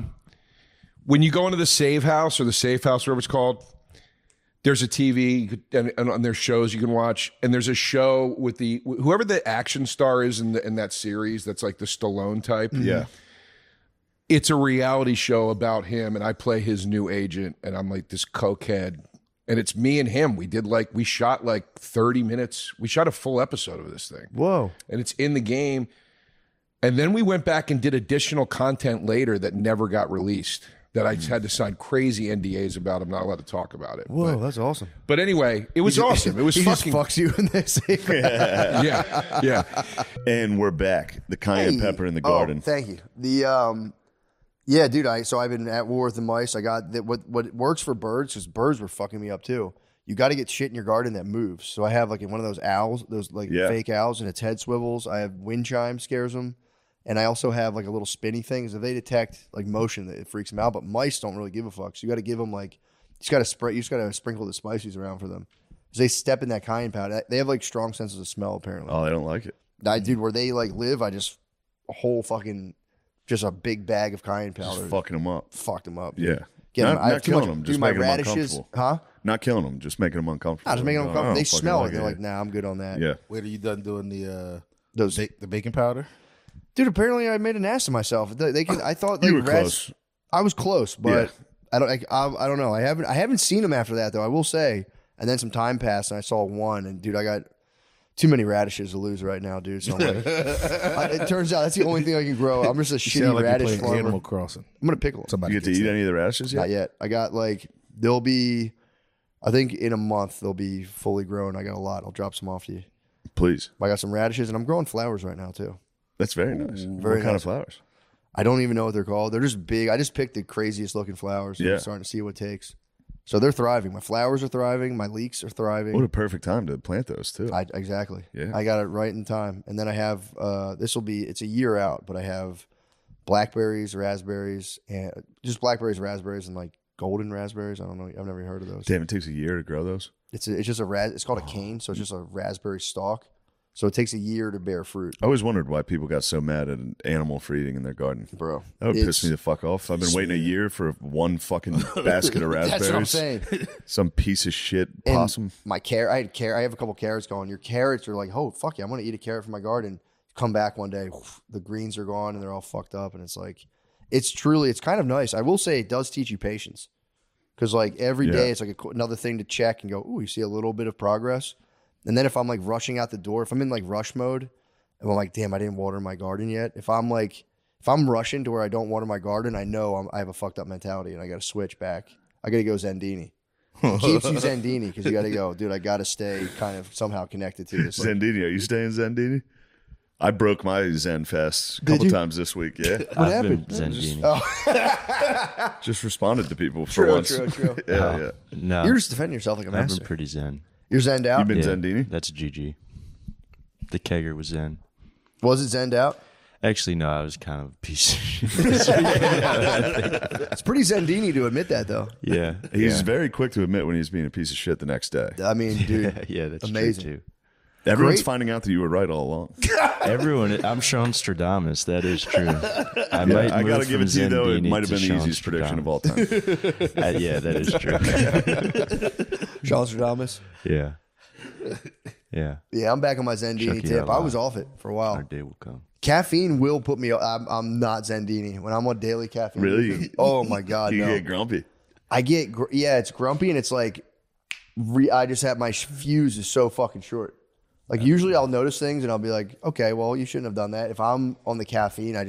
when you go into the save house or the safe house, whatever it's called, there's a TV and there's shows you can watch, and there's a show with whoever the action star is in that series that's like the Stallone type.
Yeah.
It's a reality show about him, and I play his new agent, and I'm like this cokehead, and it's me and him. We shot like 30 minutes. We shot a full episode of this thing.
Whoa.
And it's in the game. And then we went back and did additional content later that never got released, that I had to sign crazy NDAs about. I'm not allowed to talk about it.
Whoa, that's awesome.
But anyway, it was awesome. It was
He
fucking
just fucks you in this.
yeah.
And we're back. The cayenne pepper in the garden.
Oh, thank you. Yeah, dude. I've been at war with the mice. I got that. What works for birds, because birds were fucking me up too. You got to get shit in your garden that moves. So I have like one of those owls, those like fake owls, and its head swivels. I have wind chime scares them, and I also have like a little spinny thing. So if they detect like motion, it freaks them out. But mice don't really give a fuck. So you got to give them like you just got to sprinkle the spices around for them. Because they step in that cayenne powder. They have like strong senses of smell apparently.
Oh, I don't like it.
Dude, where they like live, I just a whole fucking just a big bag of cayenne powder.
Just fucking them up.
Fucked them up.
Yeah.
Get them.
Not killing them, just
my
making them
radishes,
uncomfortable. Not killing them, just making them uncomfortable.
Nah, just making them
I
uncomfortable.
don't
They
fucking
smell
like
it. They're like, nah, I'm good on that.
Yeah.
Wait, are you done doing the
The
baking powder?
dude. Apparently, I made an ass of myself. They can. I thought like
You were
rats.
close.
I was close, but
Yeah.
I don't know. I haven't seen them after that though. I will say. And then some time passed, and I saw one. And dude, I got too many radishes to lose right now, dude. So I'm like, it turns out that's the only thing I can grow. I'm just a
Sound
shitty
like you're
radish
playing
farmer.
Animal Crossing.
I'm gonna pickle them.
Somebody
You get to
gets
eat
that.
any of the radishes yet?
Not yet. I got like they'll be. I think in a month they'll be fully grown. I got a lot. I'll drop some off to you.
Please.
I got some radishes, and I'm growing flowers right now too.
That's very nice.
Very
What kind
nice.
of flowers?
I don't even know what they're called. They're just big. I just picked the craziest looking flowers. So
Yeah.
I'm starting to see what it takes. So they're thriving. My flowers are thriving. My leeks are thriving.
What a perfect time to plant those, too.
Exactly.
Yeah.
I got it right in time. And then I have it's a year out, but I have blackberries, raspberries, and just blackberries, raspberries, and like golden raspberries. I don't know. I've never heard of those.
Damn, it takes a year to grow those.
It's just it's called a cane, so it's just a raspberry stalk. So it takes a year to bear fruit,
I always wondered why people got so mad at an animal for eating in their garden.
bro.
That would
It's-
piss me the fuck off. I've been waiting a year for one fucking basket of raspberries.
That's what I'm saying.
Some piece of shit
And
possum.
my carrot, I have a couple carrots going. Your carrots are like, oh fuck yeah, I'm gonna eat a carrot from my garden. Come back one day, the greens are gone and they're all fucked up, and it's like, it's kind of nice. I will say it does teach you patience, because like every day
Yeah.
it's like another thing to check and go, ooh, you see a little bit of progress. And then if I'm like rushing out the door, if I'm in like rush mode, and I'm like, damn, I didn't water my garden yet. If I'm rushing to where I don't water my garden, I know I have a fucked up mentality and I got to switch back. I got to go Zendini. It keeps you Zendini because you got to go, dude. I got to stay kind of somehow connected to this. Like,
Zendini, are you staying Zendini? I broke my Zen fest a couple times this week. Yeah,
what
I've
happened?
been Zendini.
just responded to people for
True,
once.
true.
Yeah.
No,
You're just defending yourself like a
I've been
master.
pretty zen.
You're Zenned out.
You've been
Yeah,
Zendini.
that's GG. The kegger was zen.
Was it Zenned out?
Actually, no, I was kind of a piece of shit.
It's pretty Zendini to admit that, though.
Yeah.
He's very quick to admit when he's being a piece of shit the next day.
I mean, dude,
Yeah, that's
amazing.
true, too.
Everyone's
Great.
finding out that you were right all along.
Everyone, I'm Seanstradamus. That is true. I might
I
move
gotta give
from
it to you though. It
Zendini
might have
to
been the easiest prediction of all time.
Yeah, that is true.
Nostradamus.
Yeah. Yeah.
Yeah, I'm back on my Zendini
Chucky
tip.
out
I
loud.
was off it for a while.
Our day will come.
Caffeine will put me. I'm not Zendini when I'm on daily caffeine.
Really?
Oh my god,
You
no.
get grumpy.
I get it's grumpy and it's like I just have my fuse is so fucking short. Like usually I'll notice things and I'll be like, okay, well you shouldn't have done that. If I'm on the caffeine, I just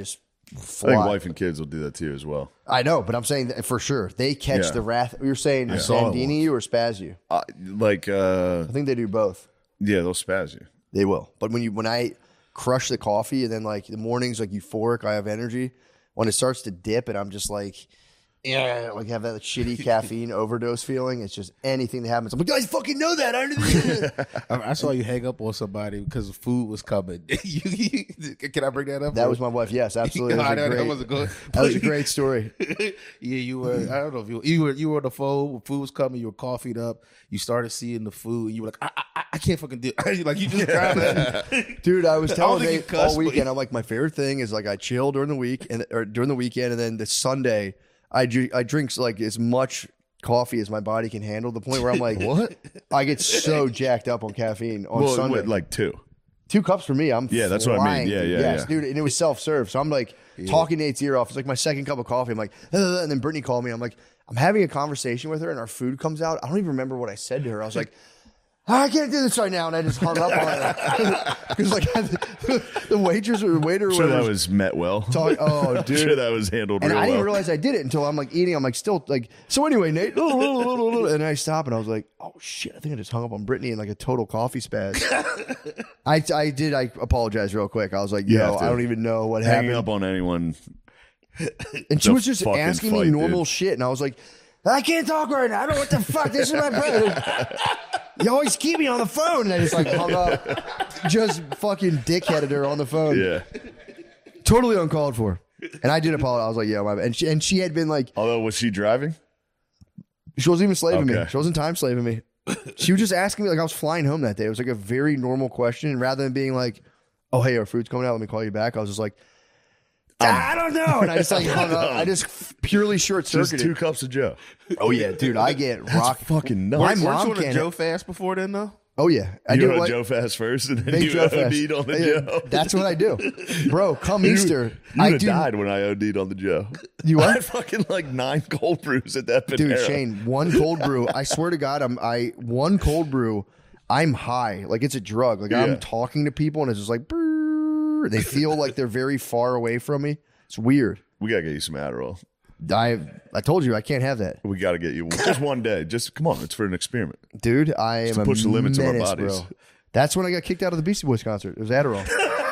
fly.
I think wife and kids will do that too as well.
I know, but I'm saying that for sure they catch
Yeah.
the wrath. You're saying
saw it
Sandini you or spaz you?
I
think they do both.
Yeah, they'll spaz you.
They will. But when I crush the coffee and then like the mornings like euphoric, I have energy. When it starts to dip and I'm just like, yeah, like have that shitty caffeine overdose feeling. It's just anything that happens. I'm like, guys, fucking know that.
I saw you hang up on somebody because the food was coming. Can I bring that up?
That was my wife. Yes, absolutely.
That was a good.
That was a great story.
Yeah, you were. I don't know if you were on the phone. When food was coming. You were coffeeed up. You started seeing the food. And you were like, I can't fucking do it. Like you just cried.
Dude, I was telling
think you
Nate
cussed,
all weekend. I'm like, my favorite thing is like I chill during the week or during the weekend, and then the Sunday I drink like as much coffee as my body can handle. The point where I'm like,
What?
I get so jacked up on caffeine on Sunday.
What, like 2?
2 cups for me. I'm
That's what I
flying,
mean. Yeah,
dude.
yeah,
yes,
yeah.
dude. And it was self serve, so I'm like talking Nate's ear off. It's like my second cup of coffee. I'm like, and then Brittany called me. I'm like, I'm having a conversation with her, and our food comes out. I don't even remember what I said to her. I was like, I can't do this right now, and I just hung up on her because like the waitress or waiter
I'm sure that
was
was met well.
oh,
I'm
dude.
sure that was handled
And
real
I didn't
well.
realize I did it until I'm like eating. I'm like still like, so anyway, Nate. And I stop and I was like, oh shit, I think I just hung up on Brittany in like a total coffee spaz. I apologize real quick. I was like,
You
yo,
have to.
I don't even know what
Hanging
happened.
up on anyone.
And she
the
was just
fucking
asking me
fight,
normal
dude.
shit. And I was like, I can't talk right now. I don't know what the fuck. This is my brother. You always keep me on the phone. And I just like hung up. Just fucking dickheaded her on the phone.
Yeah.
Totally uncalled for. And I did apologize. I was like, yeah, my bad. And she had been like,
Although, was she driving?
she wasn't even slaving me.
Okay.
She wasn't time slaving me. She was just asking me like I was flying home that day. It was like a very normal question. And rather than being like, oh, hey, our food's coming out. Let me call you back. I was just like, I don't know. And I just like hung up. I just purely short
Just
circuited.
2 cups of Joe.
Oh, yeah, dude. I get rock.
Fucking nuts.
My
Weren't you
mom
on a
can't.
Joe fast before then though?
Oh, yeah. I
You
do
go to
like,
Joe Fast first, and then
make
you
Joe fast.
OD'd on the
Yeah,
Joe.
That's what I do. Bro, come Easter.
You
I
would have
do.
died when I OD'd on the Joe.
You what?
I had fucking like 9 cold brews at that Panera.
Dude, Shane, one cold brew. I swear to God, one cold brew. I'm high, like it's a drug. Like
Yeah.
I'm talking to people, and it's just like brrr. They feel like they're very far away from me. It's weird.
We gotta get you some Adderall.
I told you I can't have that,
We gotta get you just one day. Just come on, it's for an experiment.
dude. I am
to
a
push the limits of our
menace,
bodies.
bro. That's when I got kicked out of the Beastie Boys concert. It was Adderall.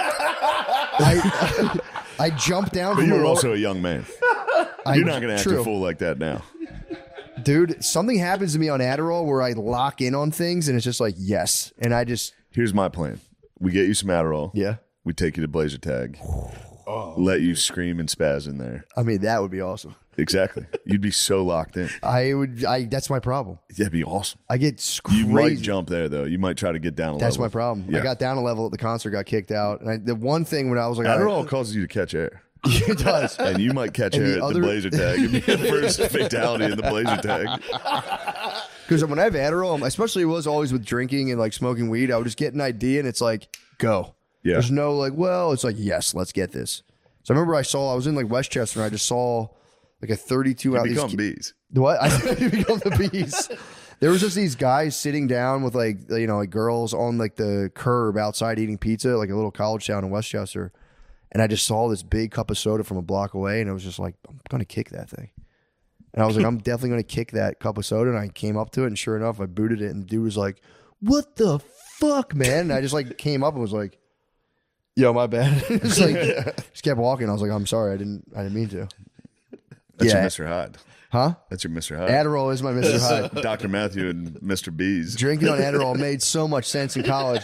I jumped down
But
from
you
the
were
lower-
also a young man. You're not gonna act a fool like that now.
Dude, something happens to me on Adderall where I lock in on things, and it's just like yes, and I just
Here's my plan. We get you some Adderall.
yeah.
We take you to Blazer Tag. Let you scream and spaz in there.
I mean, that would be awesome.
Exactly. You'd be so locked in.
That's my problem.
That'd be awesome.
I get crazy.
You might jump there though. You might try to get down a level.
That's my problem.
Yeah.
I got down a level at the concert, got kicked out. And the one thing when I was like,
Adderall causes you to catch air.
it does.
And you might catch
And
air
the
at
other-
the Blazer Tag. It'd be the first fatality in the Blazer Tag.
Because when I have Adderall, especially it was always with drinking and like smoking weed, I would just get an idea and it's like, go.
Yeah.
There's no like, well, it's like, yes, let's get this. So I remember I was in like Westchester and I just saw like a 32
You
out.
become bees.
What? I become the bees. There was just these guys sitting down with like, you know, like girls on like the curb outside eating pizza, like a little college town in Westchester. And I just saw this big cup of soda from a block away and it was just like, I'm going to kick that thing. And I was like, I'm definitely going to kick that cup of soda. And I came up to it and sure enough, I booted it and the dude was like, what the fuck, man? And I just like came up and was like, yo, my bad. It's like, just kept walking. I was like, I'm sorry. I didn't mean to.
That's
Yeah.
your Mr. Hyde.
Huh?
That's your Mr. Hyde.
Adderall is my Mr. Hyde.
Dr. Matthew and Mr. Bees.
Drinking on Adderall made so much sense in college.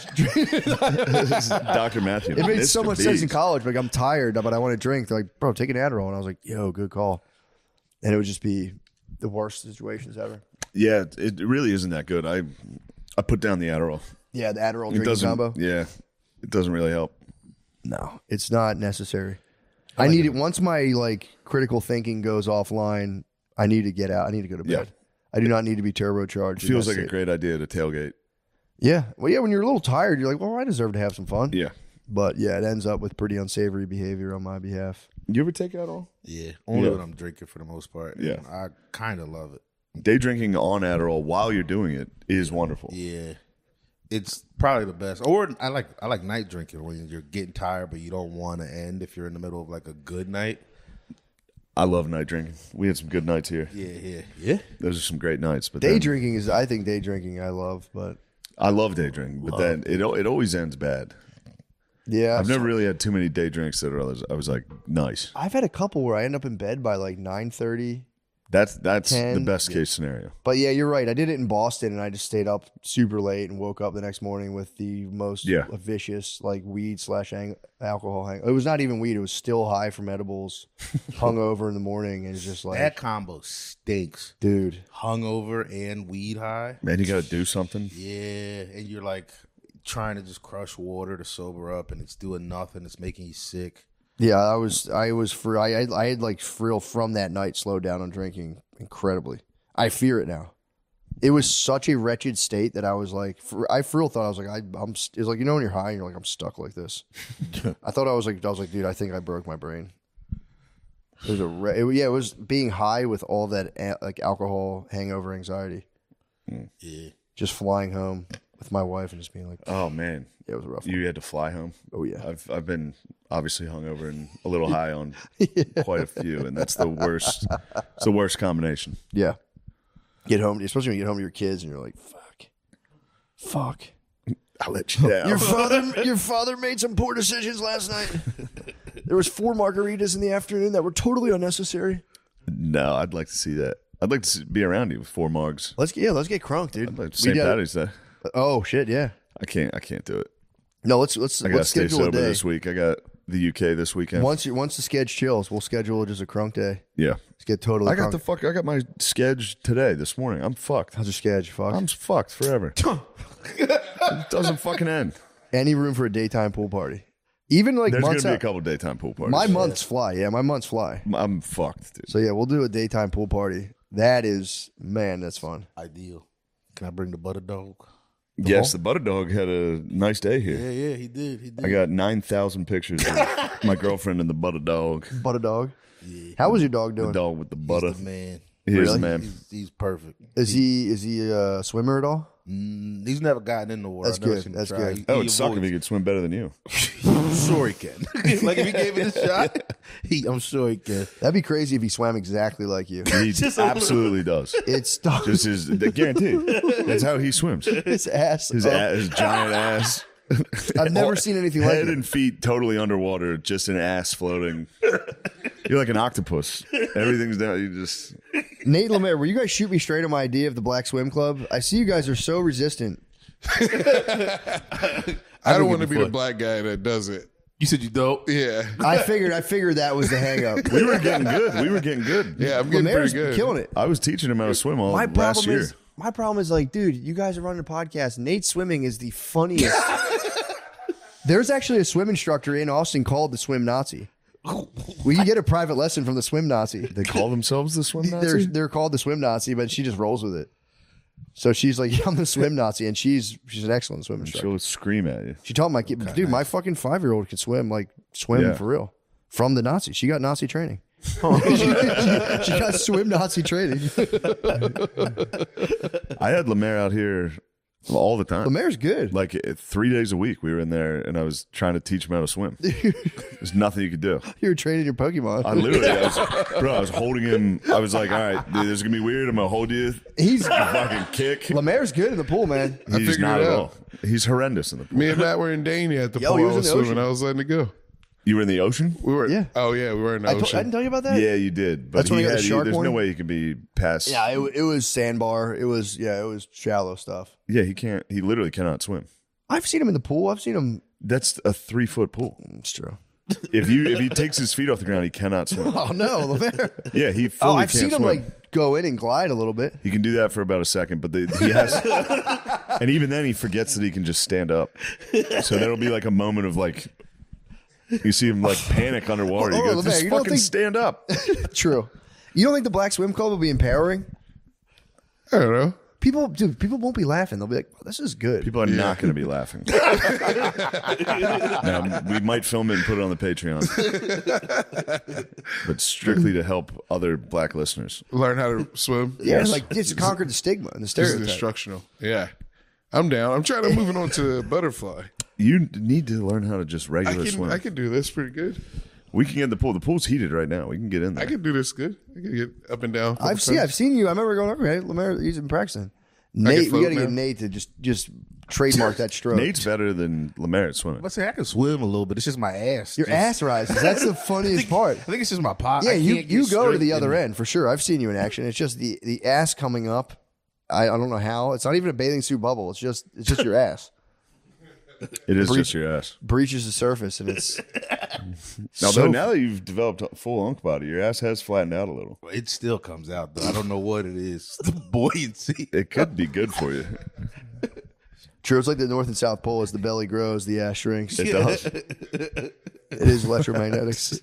Dr. Matthew.
It made
Mr.
so much
Bees.
sense in college. Like, I'm tired, but I want to drink. They're like, bro, take an Adderall. And I was like, yo, good call. And it would just be the worst situations ever.
Yeah, it really isn't that good. I put down the Adderall.
Yeah, the Adderall
It
drinking
doesn't.
combo.
Yeah, it doesn't really help.
No, it's not necessary. I need it. Once my like critical thinking goes offline, I need to get out. I need to go to bed.
Yeah.
I do not need to be turbocharged. in
Feels
that
like a
state.
great idea to tailgate.
Yeah. Well, yeah, when you're a little tired, you're like, well, I deserve to have some fun.
Yeah.
But yeah, it ends up with pretty unsavory behavior on my behalf.
You ever take Adderall?
Yeah, only
Yeah.
when I'm drinking for the most part.
Yeah.
I kind of love it.
Day drinking on Adderall while you're doing it is wonderful.
Yeah, It's probably the best. Or I like night drinking when you're getting tired but you don't want to end if you're in the middle of like a good night.
I love night drinking. We had some good nights here.
Yeah.
Those are some great nights. But
Day
then-
drinking is, I think day drinking I love, but
I love day drinking, but then it always ends bad.
yeah.
I've never really had too many day drinks that I was like, nice.
I've had a couple where I end up in bed by like 9:30.
That's
10,
the best case scenario.
But yeah, you're right. I did it in Boston, and I just stayed up super late and woke up the next morning with the most vicious like weed / alcohol hang. It was not even weed; it was still high from edibles, hungover in the morning, and it's just like
That combo stinks.
dude.
Hungover and weed high.
Man, you got to do something.
Yeah, and you're like trying to just crush water to sober up, and it's doing nothing. It's making you sick.
Yeah, I was free. I had like real from that night slowed down on drinking incredibly. I fear it now. It was such a wretched state that I was like, I for real thought I was like, it's like, you know when you're high and you're like, I'm stuck like this. I thought I was like, dude, I think I broke my brain. It was it was being high with all that like alcohol hangover anxiety.
Yeah.
Just flying home with my wife and just being like,
Oh man,
yeah, it was a rough.
you had to fly home.
Oh yeah.
I've been obviously hungover and a little high on quite a few, and that's the worst. It's the worst combination.
Yeah. Get home, especially when you get home to your kids and you're like, fuck.
I'll let you down.
Your father made some poor decisions last night. There was 4 margaritas in the afternoon that were totally unnecessary.
No, I'd like to see that. I'd like to be around you with 4 margs.
Let's get crunk, dude.
I'd like to St. Patty's Day.
Oh shit, yeah.
I can't do it.
No, let's
I gotta stay
schedule a
sober
day.
this week. I got the UK this weekend.
Once the sketch chills, we'll schedule just a crunk day.
Yeah.
Let's get totally.
I got
crunk.
I got my sketch today, this morning. I'm fucked.
How's your sketch? Fuck.
I'm fucked forever. It doesn't fucking end.
Any room for a daytime pool party? Even like
There's
months
gonna be
out.
a couple daytime pool parties.
My months fly. Yeah, my months fly.
I'm fucked, dude.
So yeah, we'll do a daytime pool party. That is, man, that's fun.
Ideal. Can I bring the butter dog?
Yes, the butter dog had a nice day here.
Yeah, he did.
I got 9,000 pictures of my girlfriend and the butter dog.
Butter dog. How was your dog
The
doing?
dog with the butter.
He's the man.
He is
Really?
the man.
He's perfect.
Is he a swimmer at all?
He's never gotten in the water.
That's
I've never
good.
seen him
That's
try.
good.
He
That would suck if
avoids-
he could swim better than you.
I'm sure he can. Like if he gave it a shot, I'm sure he can.
That'd be crazy if he swam exactly like you.
He absolutely does.
It's
Just his guaranteed. That's how he swims.
his ass.
His, his giant ass.
I've never seen anything like
Head
it.
and feet totally underwater, just an ass floating. You're like an octopus. Everything's down. You just.
Nate Lemaire, will you guys shoot me straight on my idea of the Black Swim Club? I see you guys are so resistant.
I don't want to be the black guy that does it.
You said you dope.
Yeah.
I figured that was the hang up.
We were getting good.
Yeah, I'm getting
Lemaire's
pretty good.
killing it.
I was teaching him how to swim all
My
last
problem
year.
is like, dude, you guys are running a podcast. Nate's swimming is the funniest. There's actually a swim instructor in Austin called the Swim Nazi. We can get a private lesson from the Swim Nazi.
They call themselves the swim Nazi?
They're called the Swim Nazi, but she just rolls with it. So she's like, I'm the Swim Nazi, and she's an excellent swim instructor.
She'll scream at you.
She taught my kid, dude, my fucking 5-year-old could swim
Yeah.
for real. From the Nazi. She got Nazi training. she got swim Nazi training.
I had Lemaire out here all the time.
Lemaire's good.
Like 3 days a week, we were in there, and I was trying to teach him how to swim. There's nothing you could do.
You were training your Pokemon.
I literally, I was holding him. I was like, all right, dude, this is going to be weird. I'm going to hold you.
He's
Fucking kick.
Lemaire's good in the pool, man.
He's
figured
not
it
at
out.
all. He's horrendous in the pool.
Me and Matt were in Dania at the
Yo,
pool.
he
I
was in
was
the
swimming.
ocean.
I was letting it go.
You were in the ocean?
We were.
Yeah.
Oh yeah, we were in the
I
ocean.
didn't tell you about that?
Yeah, you did. But
That's when I got the shark
there's
one?
no way he could be past.
Yeah, it was sandbar. It was shallow stuff.
Yeah, he can't. He literally cannot swim.
I've seen him in the pool. I've seen him.
That's a 3-foot pool.
It's true.
If he takes his feet off the ground, he cannot swim.
Oh no, Lemaire.
Yeah, he fully
I've
can't
seen him
swim.
go in and glide a little bit.
He can do that for about a second, but he has, and even then he forgets that he can just stand up. So that'll be like a moment of like, you see him like panic underwater.
Oh,
You go,
Lemaire,
just
you don't
fucking
think-
stand up.
True. You don't think the Black Swim Club will be empowering?
I don't know.
People won't be laughing. They'll be like, "This is good."
People are not going to be laughing. Now, we might film it and put it on the Patreon, but strictly to help other black listeners.
Learn how to swim.
Yeah, it's like it's conquered the stigma and the
This is
stereotype.
instructional. Yeah.
I'm down. I'm trying to move it on to butterfly.
You need to learn how to just regular swim.
I can do this pretty good.
We can get in the pool. The pool's heated right now. We can get in there.
I can do this good. I can get up and down.
I've seen you. I remember going, okay, Lemaire, he's been practicing. Nate, we got to get Nate to just trademark that stroke.
Nate's better than Lemaire at swimming.
Let's say I can swim a little bit. It's just my ass.
Your ass rises. That's the funniest part.
I think it's just my pot.
Yeah, you go to the other end for sure. I've seen you in action. It's just the ass coming up. I don't know how. It's not even a bathing suit bubble. It's just your ass.
It is just your ass.
Breaches the surface, and it's
now that you've developed a full unk body, your ass has flattened out a little.
It still comes out, though. I don't know what it is. The buoyancy.
It could be good for you.
True. It's like the North and South Pole. As the belly grows, the ass shrinks.
It does.
It is electromagnetics.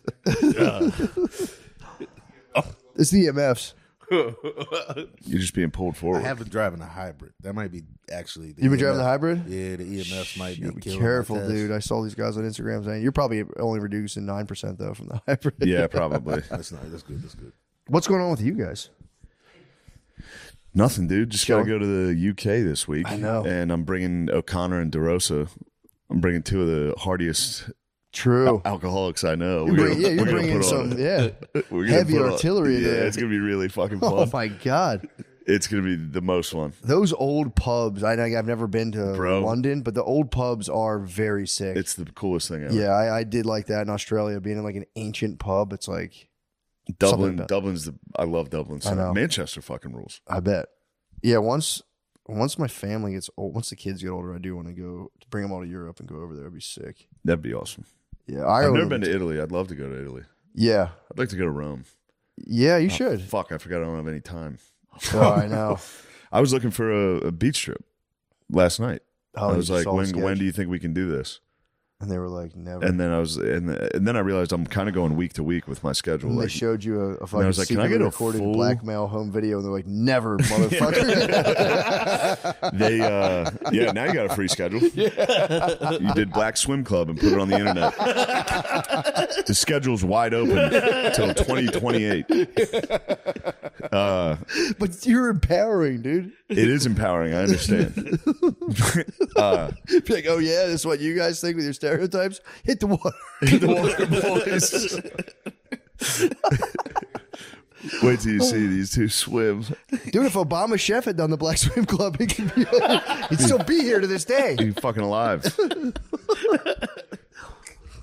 It's the EMFs.
You're just being pulled
I
forward.
have been driving a hybrid. That might be actually.
You've been driving the hybrid?
Yeah, the EMFs might be.
Be
killing
careful,
my test.
dude. I saw these guys on Instagram saying you're probably only reducing 9% though from the hybrid.
Yeah, probably.
That's nice. That's good. That's good.
What's going on with you guys?
Nothing, dude. Just got to go to the UK this week.
I know.
And I'm bringing O'Connor and DeRosa. I'm bringing two of the hardiest
True.
alcoholics I know.
You're bringing some heavy artillery
Yeah,
there.
it's going to be really fucking fun.
Oh my god.
It's going to be the most fun.
Those old pubs, I know I've never been to
Bro.
London, but the old pubs are very sick.
It's the coolest thing ever.
Yeah, I did like that in Australia, being in like an ancient pub. It's like
Dublin.
something about-
Dublin's I love Dublin. So
I know.
Manchester fucking rules.
I bet. Yeah, once my family gets old, once the kids get older, I do want to go to bring them all to Europe and go over there. It'd be sick.
That'd be awesome.
Yeah,
I've
Ireland.
never been to Italy. I'd love to go to Italy.
Yeah,
I'd like to go to Rome.
yeah, you should.
Fuck, I forgot I don't have any time.
Oh, I know.
I was looking for a beach trip last night.
Oh,
I was
you
like,
saw the
when
sketch?
do you think we can do this?
And they were like, never.
And then and then I realized I'm kind of going week to week with my schedule.
And they
Like,
showed you a
I
fucking
was like, can I
secretly
get a
recorded
full-
blackmail home video, and they're like, never, motherfucker.
they now you got a free schedule. You did Black Swim Club and put it on the internet. The schedule's wide open till 2028.
But you're empowering, dude.
It is empowering. I understand.
Be like, oh yeah, this is what you guys think with your stereotypes. Hit the water.
The water boys. Wait till you see these two swim.
Dude, if Obama Chef had done the Black Swim Club, he'd still be here to this day.
You fucking alive.